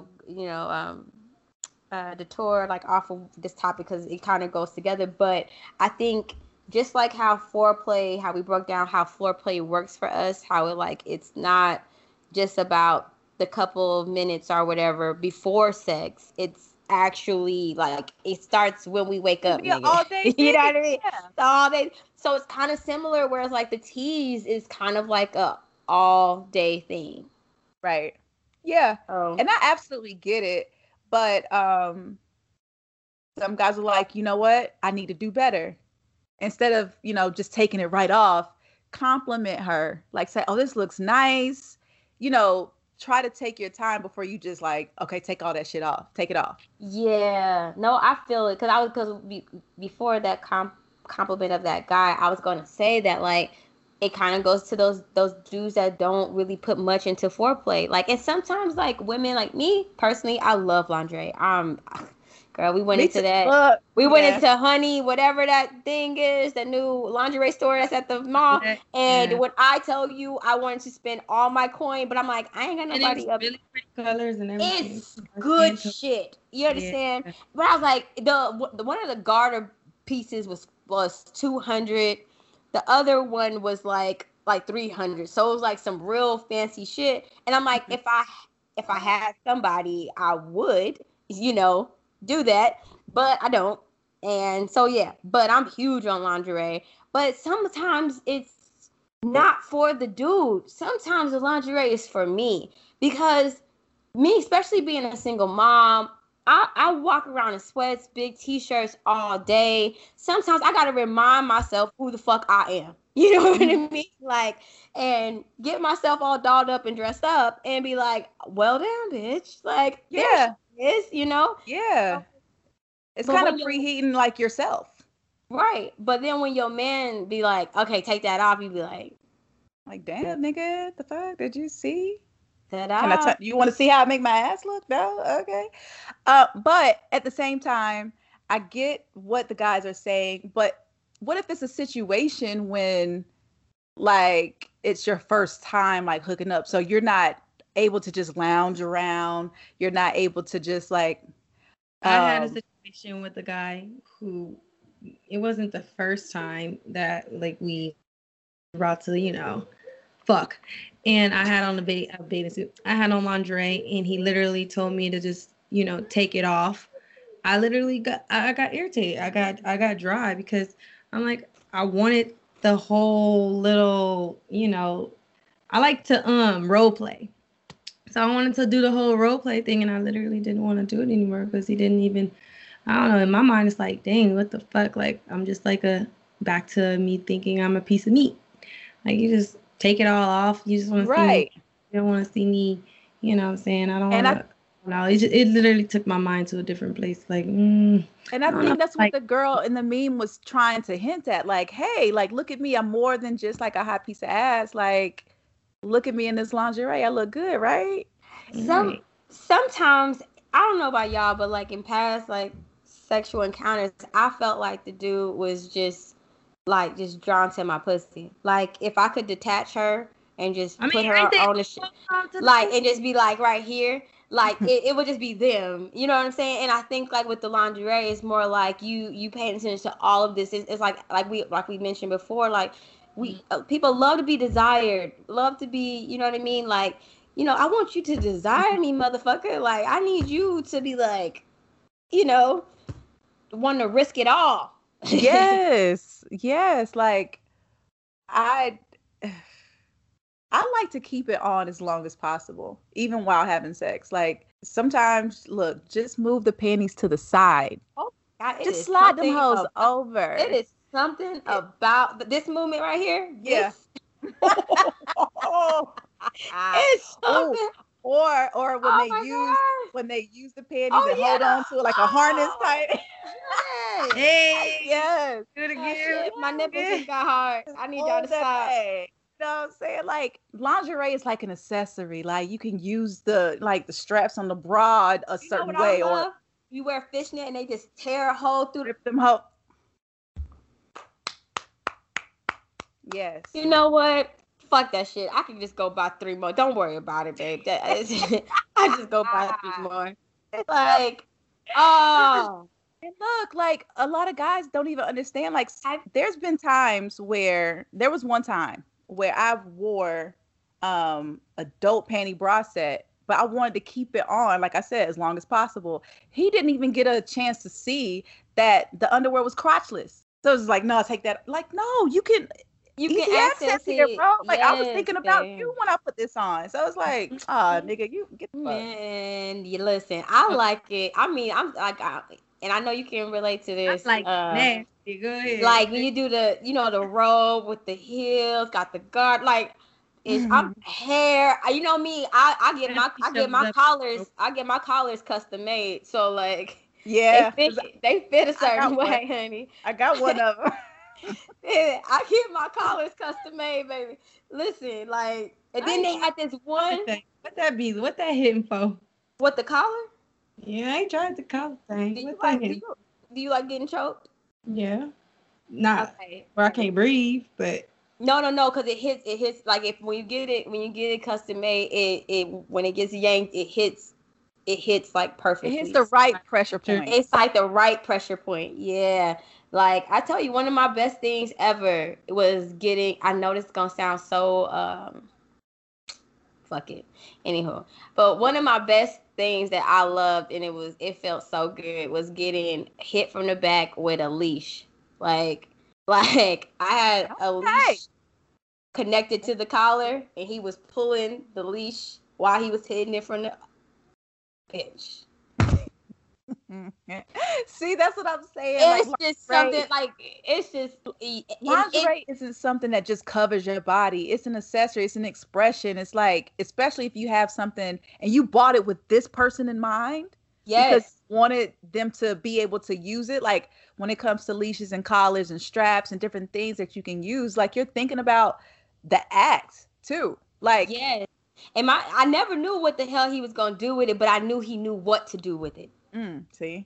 detour like off of this topic because it kind of goes together. But I think just like how we broke down how foreplay works for us, how it's not just about the couple of minutes or whatever before sex. It's actually like it starts when we wake up. All day. You know what I mean? Yeah. All day. So it's kind of similar, whereas like the tease is kind of like a all day thing. Right. Yeah. And I absolutely get it. But some guys are like, you know what? I need to do better. Instead of, just taking it right off, compliment her. Like say, oh, this looks nice. Try to take your time before you just like, okay, take all that shit off. Take it off. Yeah. No, I feel it. Because before that compliment of that guy, I was going to say that like, it kind of goes to those dudes that don't really put much into foreplay. Like, and sometimes like women like me personally, I love lingerie. Girl, we went into that. We went into Honey, whatever that thing is, the new lingerie store that's at the mall. And when I tell you, I wanted to spend all my coin, but I'm like, I ain't got nobody up. Really pretty colors and everything. It's good shit. You understand? Yeah. But I was like, the one of the garter pieces was $200. The other one was like $300. So it was like some real fancy shit. And I'm like, if I had somebody, I would, do that, but I don't. And so, yeah, but I'm huge on lingerie, but sometimes it's not for the dude. Sometimes the lingerie is for me because me, especially being a single mom, I walk around in sweats, big t-shirts all day. Sometimes I got to remind myself who the fuck I am. You know what I mean? Like, and get myself all dolled up and dressed up and be like, well, damn, bitch. Like, yeah. Is yeah, it's kind of preheating like yourself, right? But then when your man be like, okay, take that off, you be like damn, nigga, the fuck, did you see? Ta-da. You want to see how I make my ass look? No? Okay. But at the same time, I get what the guys are saying, but what if it's a situation when like it's your first time like hooking up, so you're not able to just lounge around, you're not able to just like I had a situation with a guy who it wasn't the first time that like we brought to, you know, fuck. And I had on a bathing suit. I had on lingerie, and he literally told me to just, you know, take it off. I got irritated. I got dry because I'm like, I wanted the whole little, you know, I like to role play. So I wanted to do the whole role play thing, and I literally didn't want to do it anymore because he didn't even, I don't know, in my mind it's like, dang, what the fuck? Like, I'm just like back to me thinking I'm a piece of meat. Like, you just take it all off. You just want to see me. You don't want to see me, you know what I'm saying? I don't want to. No, it literally took my mind to a different place. Like, and I think that's what the girl in the meme was trying to hint at. Like, hey, like, look at me. I'm more than just like a hot piece of ass. Like, look at me in this lingerie. I look good, right? Sometimes, I don't know about y'all, but like in past like sexual encounters, I felt like the dude was just drawn to my pussy. Like, if I could detach her and just put her on the shit, like, and just be like right here. Like, it would just be them. You know what I'm saying? And I think, like, with the lingerie, it's more like you paying attention to all of this. It's like we mentioned before, like, people love to be desired, love to be, you know what I mean? Like, you know, I want you to desire me, motherfucker. Like, I need you to be, like, you know, want to risk it all. Yes. Like, I like to keep it on as long as possible, even while having sex. Like, sometimes, look, just move the panties to the side. Oh, God, just slide them hoes over. It is something about this movement right here. Yeah. It's something. Or when they use the panties and hold on to it like a harness type. Hey, yes. Do it again. My nipples just got hard. I need y'all to stop. You know what I'm saying? Like, lingerie is like an accessory. Like, you can use the straps on the bra a certain way, or you wear fishnet and they just tear a hole through rip them hoes. Yes. You know what? Fuck that shit. I can just go buy 3 more. Don't worry about it, babe. I just go buy 3 more. Like, oh. And look, like, a lot of guys don't even understand. Like, there's been times where there was one time where I wore adult panty bra set, but I wanted to keep it on, like I said, as long as possible. He didn't even get a chance to see that the underwear was crotchless. So it was like, no, take that. Like, no, you can access it, here, bro. Like, yes, I was thinking about you when I put this on. So it's like, nigga, you get the fuck. Man, you listen, I like it. I mean, I'm like, and I know you can relate to this. Like, nasty. Go ahead. Like, when you do the, you know, the robe with the heels, got the guard, like, I'm hair. You know me. I get my collars custom made. So like, yeah, they fit a certain way, honey. I got one of them. I get my collars custom made, baby. Listen, like, and then they had this one. What that be? What that hitting for? What, the collar? Yeah, I ain't tried the collar thing. Do you like getting choked? Yeah. Not where I can't breathe, but no, because it hits like when you get it custom made, it when it gets yanked, it hits like perfectly. It hits the right pressure point. It's like the right pressure point. Yeah. Like, I tell you, one of my best things ever was getting, I know this is gonna sound so fuck it. Anywho. But one of my best things that I loved, and it felt so good, was getting hit from the back with a leash. Like I had a leash connected to the collar, and he was pulling the leash while he was hitting it from the bitch. See, that's what I'm saying. It's like, just something like, it's just lingerie isn't something that just covers your body. It's an accessory. It's an expression. It's like, especially if you have something and you bought it with this person in mind. Yes. Because you wanted them to be able to use it. Like, when it comes to leashes and collars and straps and different things that you can use, like, you're thinking about the act too. Like, yes. And I never knew what the hell he was gonna do with it, but I knew he knew what to do with it. See,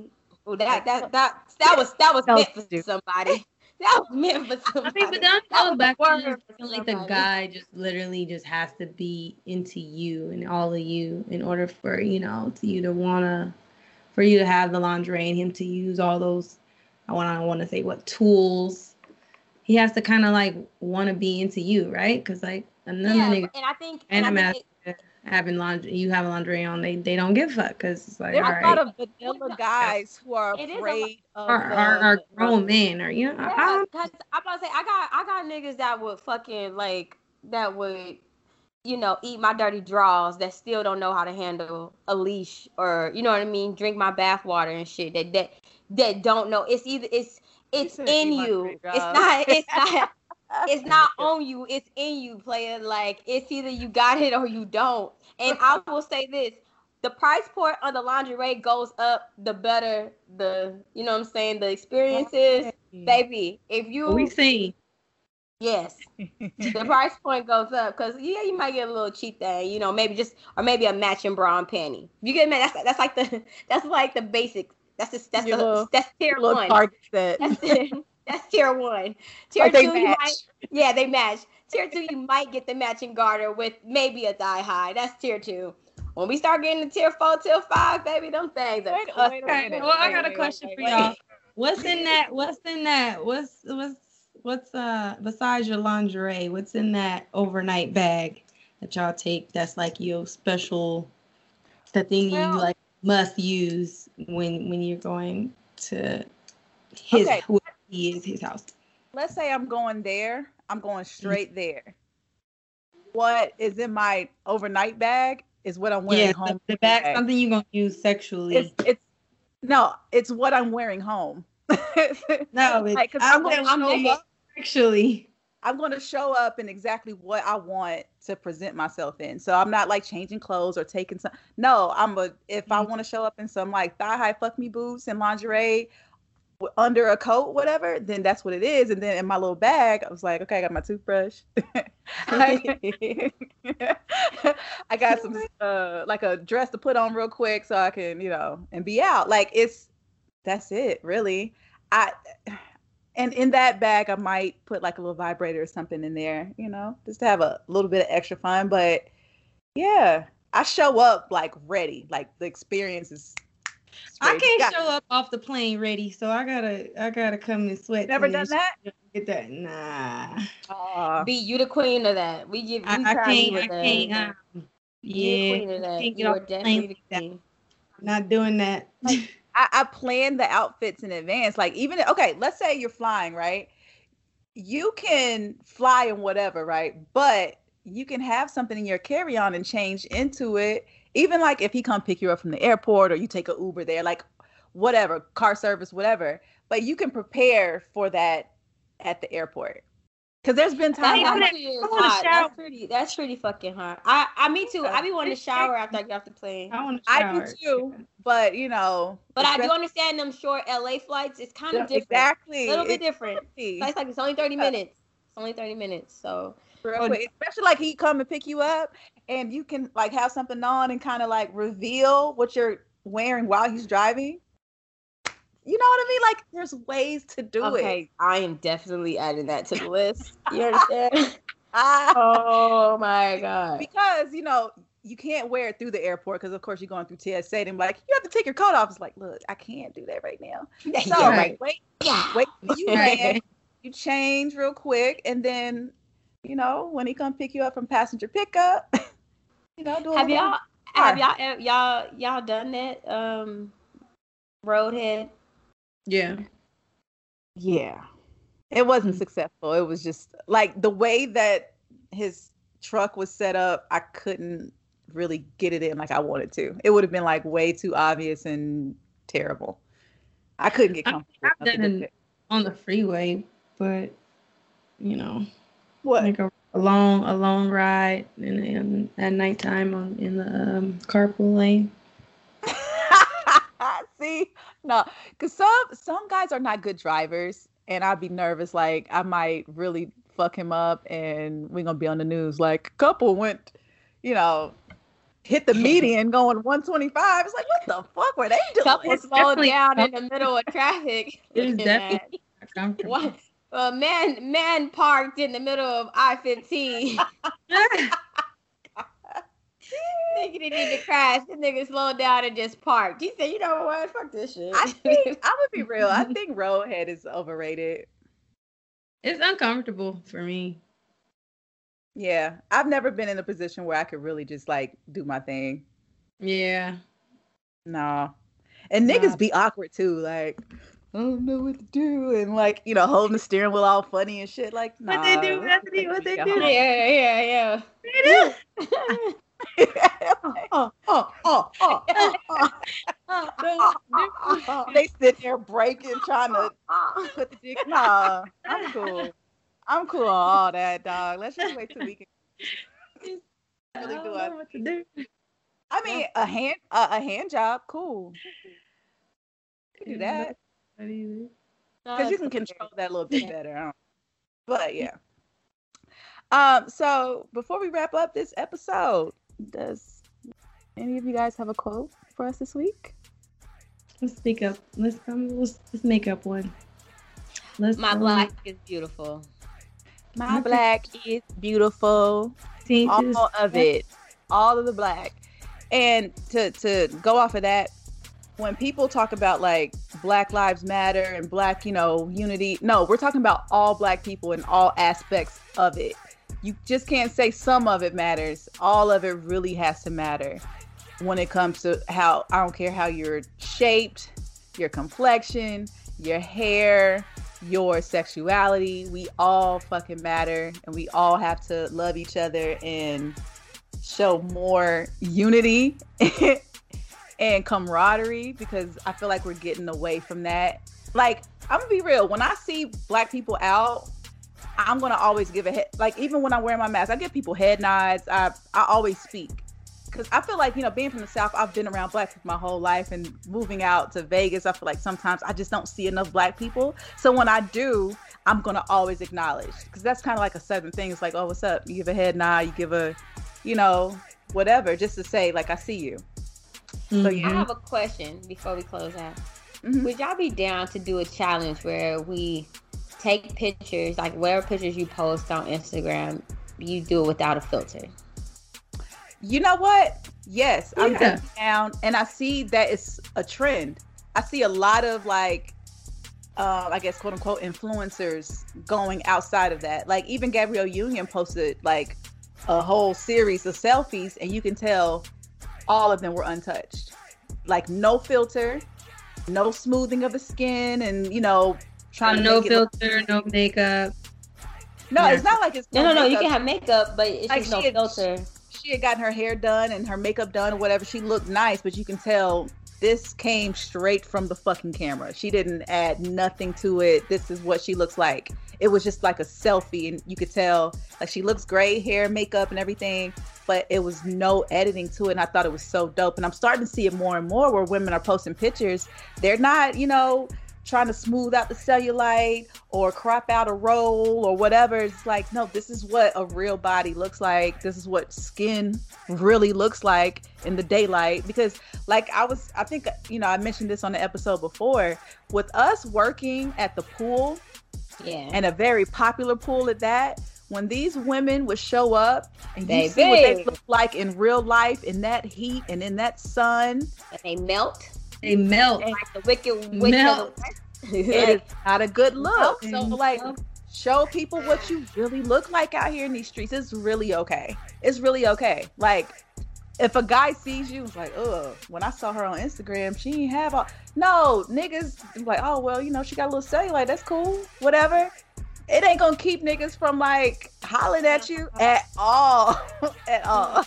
that was meant for somebody. That was meant for somebody. I mean, but don't go back to like the guy just literally just has to be into you and all of you in order for you to have the lingerie and him to use all those. I want to say what tools. He has to kind of like want to be into you, right? Because like another nigga, and I think having lingerie, you have lingerie on, they don't give a fuck because it's like there's a lot of vanilla guys who are afraid of our grown men, or because I'm about to say I got niggas that would fucking like that would eat my dirty drawers that still don't know how to handle a leash or you know what I mean, drink my bath water and shit that don't know. It's in you. It's not on you. It's in you, player. Like it's either you got it or you don't. And I will say this: the price point on the lingerie goes up, the better the the experience is, baby. If you yes, the price point goes up because you might get a little cheap thing, maybe a matching bra and panty. If you get that's like the basic. That's tier one. Target set. That's tier one. Tier two, they match. Tier two, you might get the matching garter with maybe a thigh high. That's tier two. When we start getting to tier 4, tier 5, baby, them things are wait a minute. Well, I got a question for y'all. What's in that? What's besides your lingerie? What's in that overnight bag that y'all take? That's like your special, the thing you like must use when you're going to his house. Let's say I'm going there. I'm going straight there. What is in my overnight bag is what I'm wearing home. The bag, something you're gonna use sexually. It's what I'm wearing home. No, I'm going to show up in exactly what I want to present myself in. So I'm not like changing clothes or taking some. No, if I want to show up in some like thigh high fuck me boots and lingerie under a coat, whatever, then that's what it is. And then in my little bag, I was like, okay, I got my toothbrush. I got some like a dress to put on real quick so I can, and be out. Like that's it, really. And in that bag, I might put like a little vibrator or something in there, just to have a little bit of extra fun. But yeah, I show up like ready, like the experience is. I can't show up off the plane ready, so I gotta come in sweat. Never done that? Get that? Nah. Be you the queen of that. We give. I can't. Yeah. Queen of that. You are definitely the queen. I'm not doing that. I plan the outfits in advance. Like let's say you're flying, right? You can fly in whatever, right? But you can have something in your carry-on and change into it. Even like if he come pick you up from the airport or you take an Uber there, like whatever, car service, whatever. But you can prepare for that at the airport. Because there's been times that's pretty fucking hot. Me too. I be wanting to shower after I get off the plane. I do too. But But I do understand them short LA flights. It's kind of different. Exactly. A little bit different. It's only 30 minutes. It's only 30 minutes. So real quick. Especially like he come and pick you up and you can like have something on and kind of like reveal what you're wearing while he's driving. You know what I mean? Like there's ways to do it. Okay, I am definitely adding that to the list. You understand? Oh my God. Because, you can't wear it through the airport because of course you're going through TSA and like, you have to take your coat off. It's like, look, I can't do that right now. So wait till you land, you change real quick and then, when he come pick you up from passenger pickup, do have y'all done that? Roadhead? Yeah. It wasn't successful. It was just like the way that his truck was set up, I couldn't really get it in like I wanted to. It would have been like way too obvious and terrible. I couldn't get comfortable. I've done it on the freeway, but what? Like a long ride and at nighttime in the carpool lane. See, no, because some guys are not good drivers, and I'd be nervous. Like I might really fuck him up, and we're gonna be on the news. Like couple went, hit the median going 125. It's like, what the fuck were they doing? Couple slowed down in the middle of traffic. It's definitely uncomfortable. What? Man parked in the middle of I-15. Thinking he need to crash. The nigga slowed down and just parked. He said, you know what? Fuck this shit. I would be real. I think roadhead is overrated. It's uncomfortable for me. Yeah. I've never been in a position where I could really just like do my thing. Yeah. No. And niggas be awkward too. Like, I don't know what to do. And like, holding the steering wheel all funny and shit. Like, nah. What they do, Bethany? What they do? Yeah. They do. They sit there breaking, trying to put the dick. Nah, I'm cool. I'm cool on all that, dog. Let's just wait till we can really do it. What to do. I mean, a hand job, cool. You can do that because you can control that a little bit better. But yeah. So before we wrap up this episode, does any of you guys have a quote for us this week? Let's speak up. Let's make up one. My black is beautiful. My black is beautiful. All of it. All of the black. And to go off of that, when people talk about like Black Lives Matter and black, unity, no, we're talking about all black people in all aspects of it. You just can't say some of it matters. All of it really has to matter when it comes to I don't care how you're shaped, your complexion, your hair, your sexuality. We all fucking matter, and we all have to love each other and show more unity and camaraderie, because I feel like we're getting away from that. Like, I'm gonna be real. When I see black people out, I'm gonna always give a head. Like, even when I'm wearing my mask, I give people head nods. I always speak, because I feel like, being from the South, I've been around black people my whole life, and moving out to Vegas, I feel like sometimes I just don't see enough black people. So when I do, I'm gonna always acknowledge, because that's kind of like a Southern thing. It's like, oh, what's up? You give a head nod, you give a, whatever, just to say like, I see you. Mm-hmm. So yeah. I have a question before we close out. Mm-hmm. Would y'all be down to do a challenge where we take pictures, like whatever pictures you post on Instagram, you do it without a filter? You know what? Yes, I'm down, and I see that it's a trend. I see a lot of like, I guess quote unquote influencers going outside of that. Like even Gabrielle Union posted like a whole series of selfies, and you can tell all of them were untouched. Like no filter, no smoothing of the skin, and trying to no filter, no makeup. No, it's not like it's no. You can have makeup, but it's like just no filter. She had gotten her hair done and her makeup done or whatever. She looked nice, but you can tell this came straight from the fucking camera. She didn't add nothing to it. This is what she looks like. It was just like a selfie, and you could tell like she looks great, hair, makeup, and everything, but it was no editing to it. And I thought it was so dope. And I'm starting to see it more and more where women are posting pictures. They're not, trying to smooth out the cellulite or crop out a roll or whatever. It's like, no, this is what a real body looks like. This is what skin really looks like in the daylight. Because like I think, I mentioned this on the episode before, with us working at the pool, and a very popular pool at that, when these women would show up and you see what they look like in real life, in that heat and in that sun. And they melt. They melt. Like the wicked witch of the it is not a good look. So like, show people what you really look like out here in these streets. It's really okay. It's really okay. Like, if a guy sees you, it's like, ugh, when I saw her on Instagram, she ain't have all. No, niggas like, oh, well, she got a little cellulite. That's cool. Whatever. It ain't gonna keep niggas from like hollering at you at all. At all.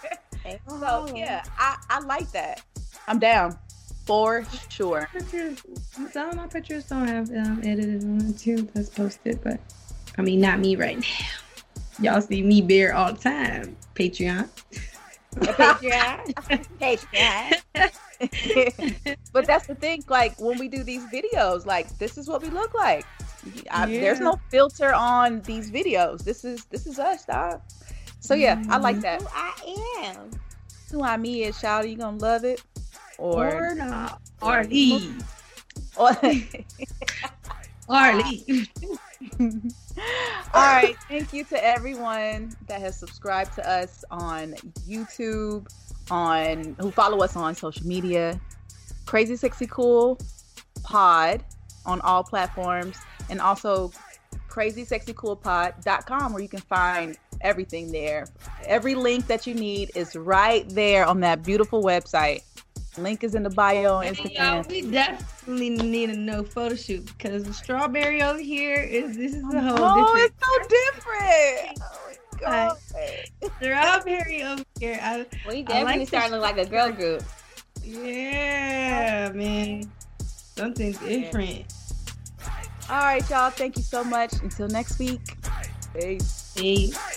So yeah, I like that. I'm down. For sure. Some of my pictures don't have edited on it too. That's posted, but I mean, not me right now. Y'all see me bare all the time. Patreon. But that's the thing. Like when we do these videos, like this is what we look like. There's no filter on these videos. This is us, dog. So yeah, I like that. Who I am. Who I me is, child. You gonna love it Or not. Or leave. Or leave. All right. Thank you to everyone that has subscribed to us on YouTube, who follow us on social media. Crazy Sexy Cool Pod on all platforms, and also crazysexycoolpod.com, where you can find everything there. Every link that you need is right there on that beautiful website. Link is in the bio on Instagram. Y'all, we definitely need a no photo shoot, because the strawberry over here this is a whole different. It's so different. Oh my God. Strawberry over here. We definitely starting to look like a girl group. Yeah, man. Something different. All right, y'all. Thank you so much. Until next week. Peace. Peace.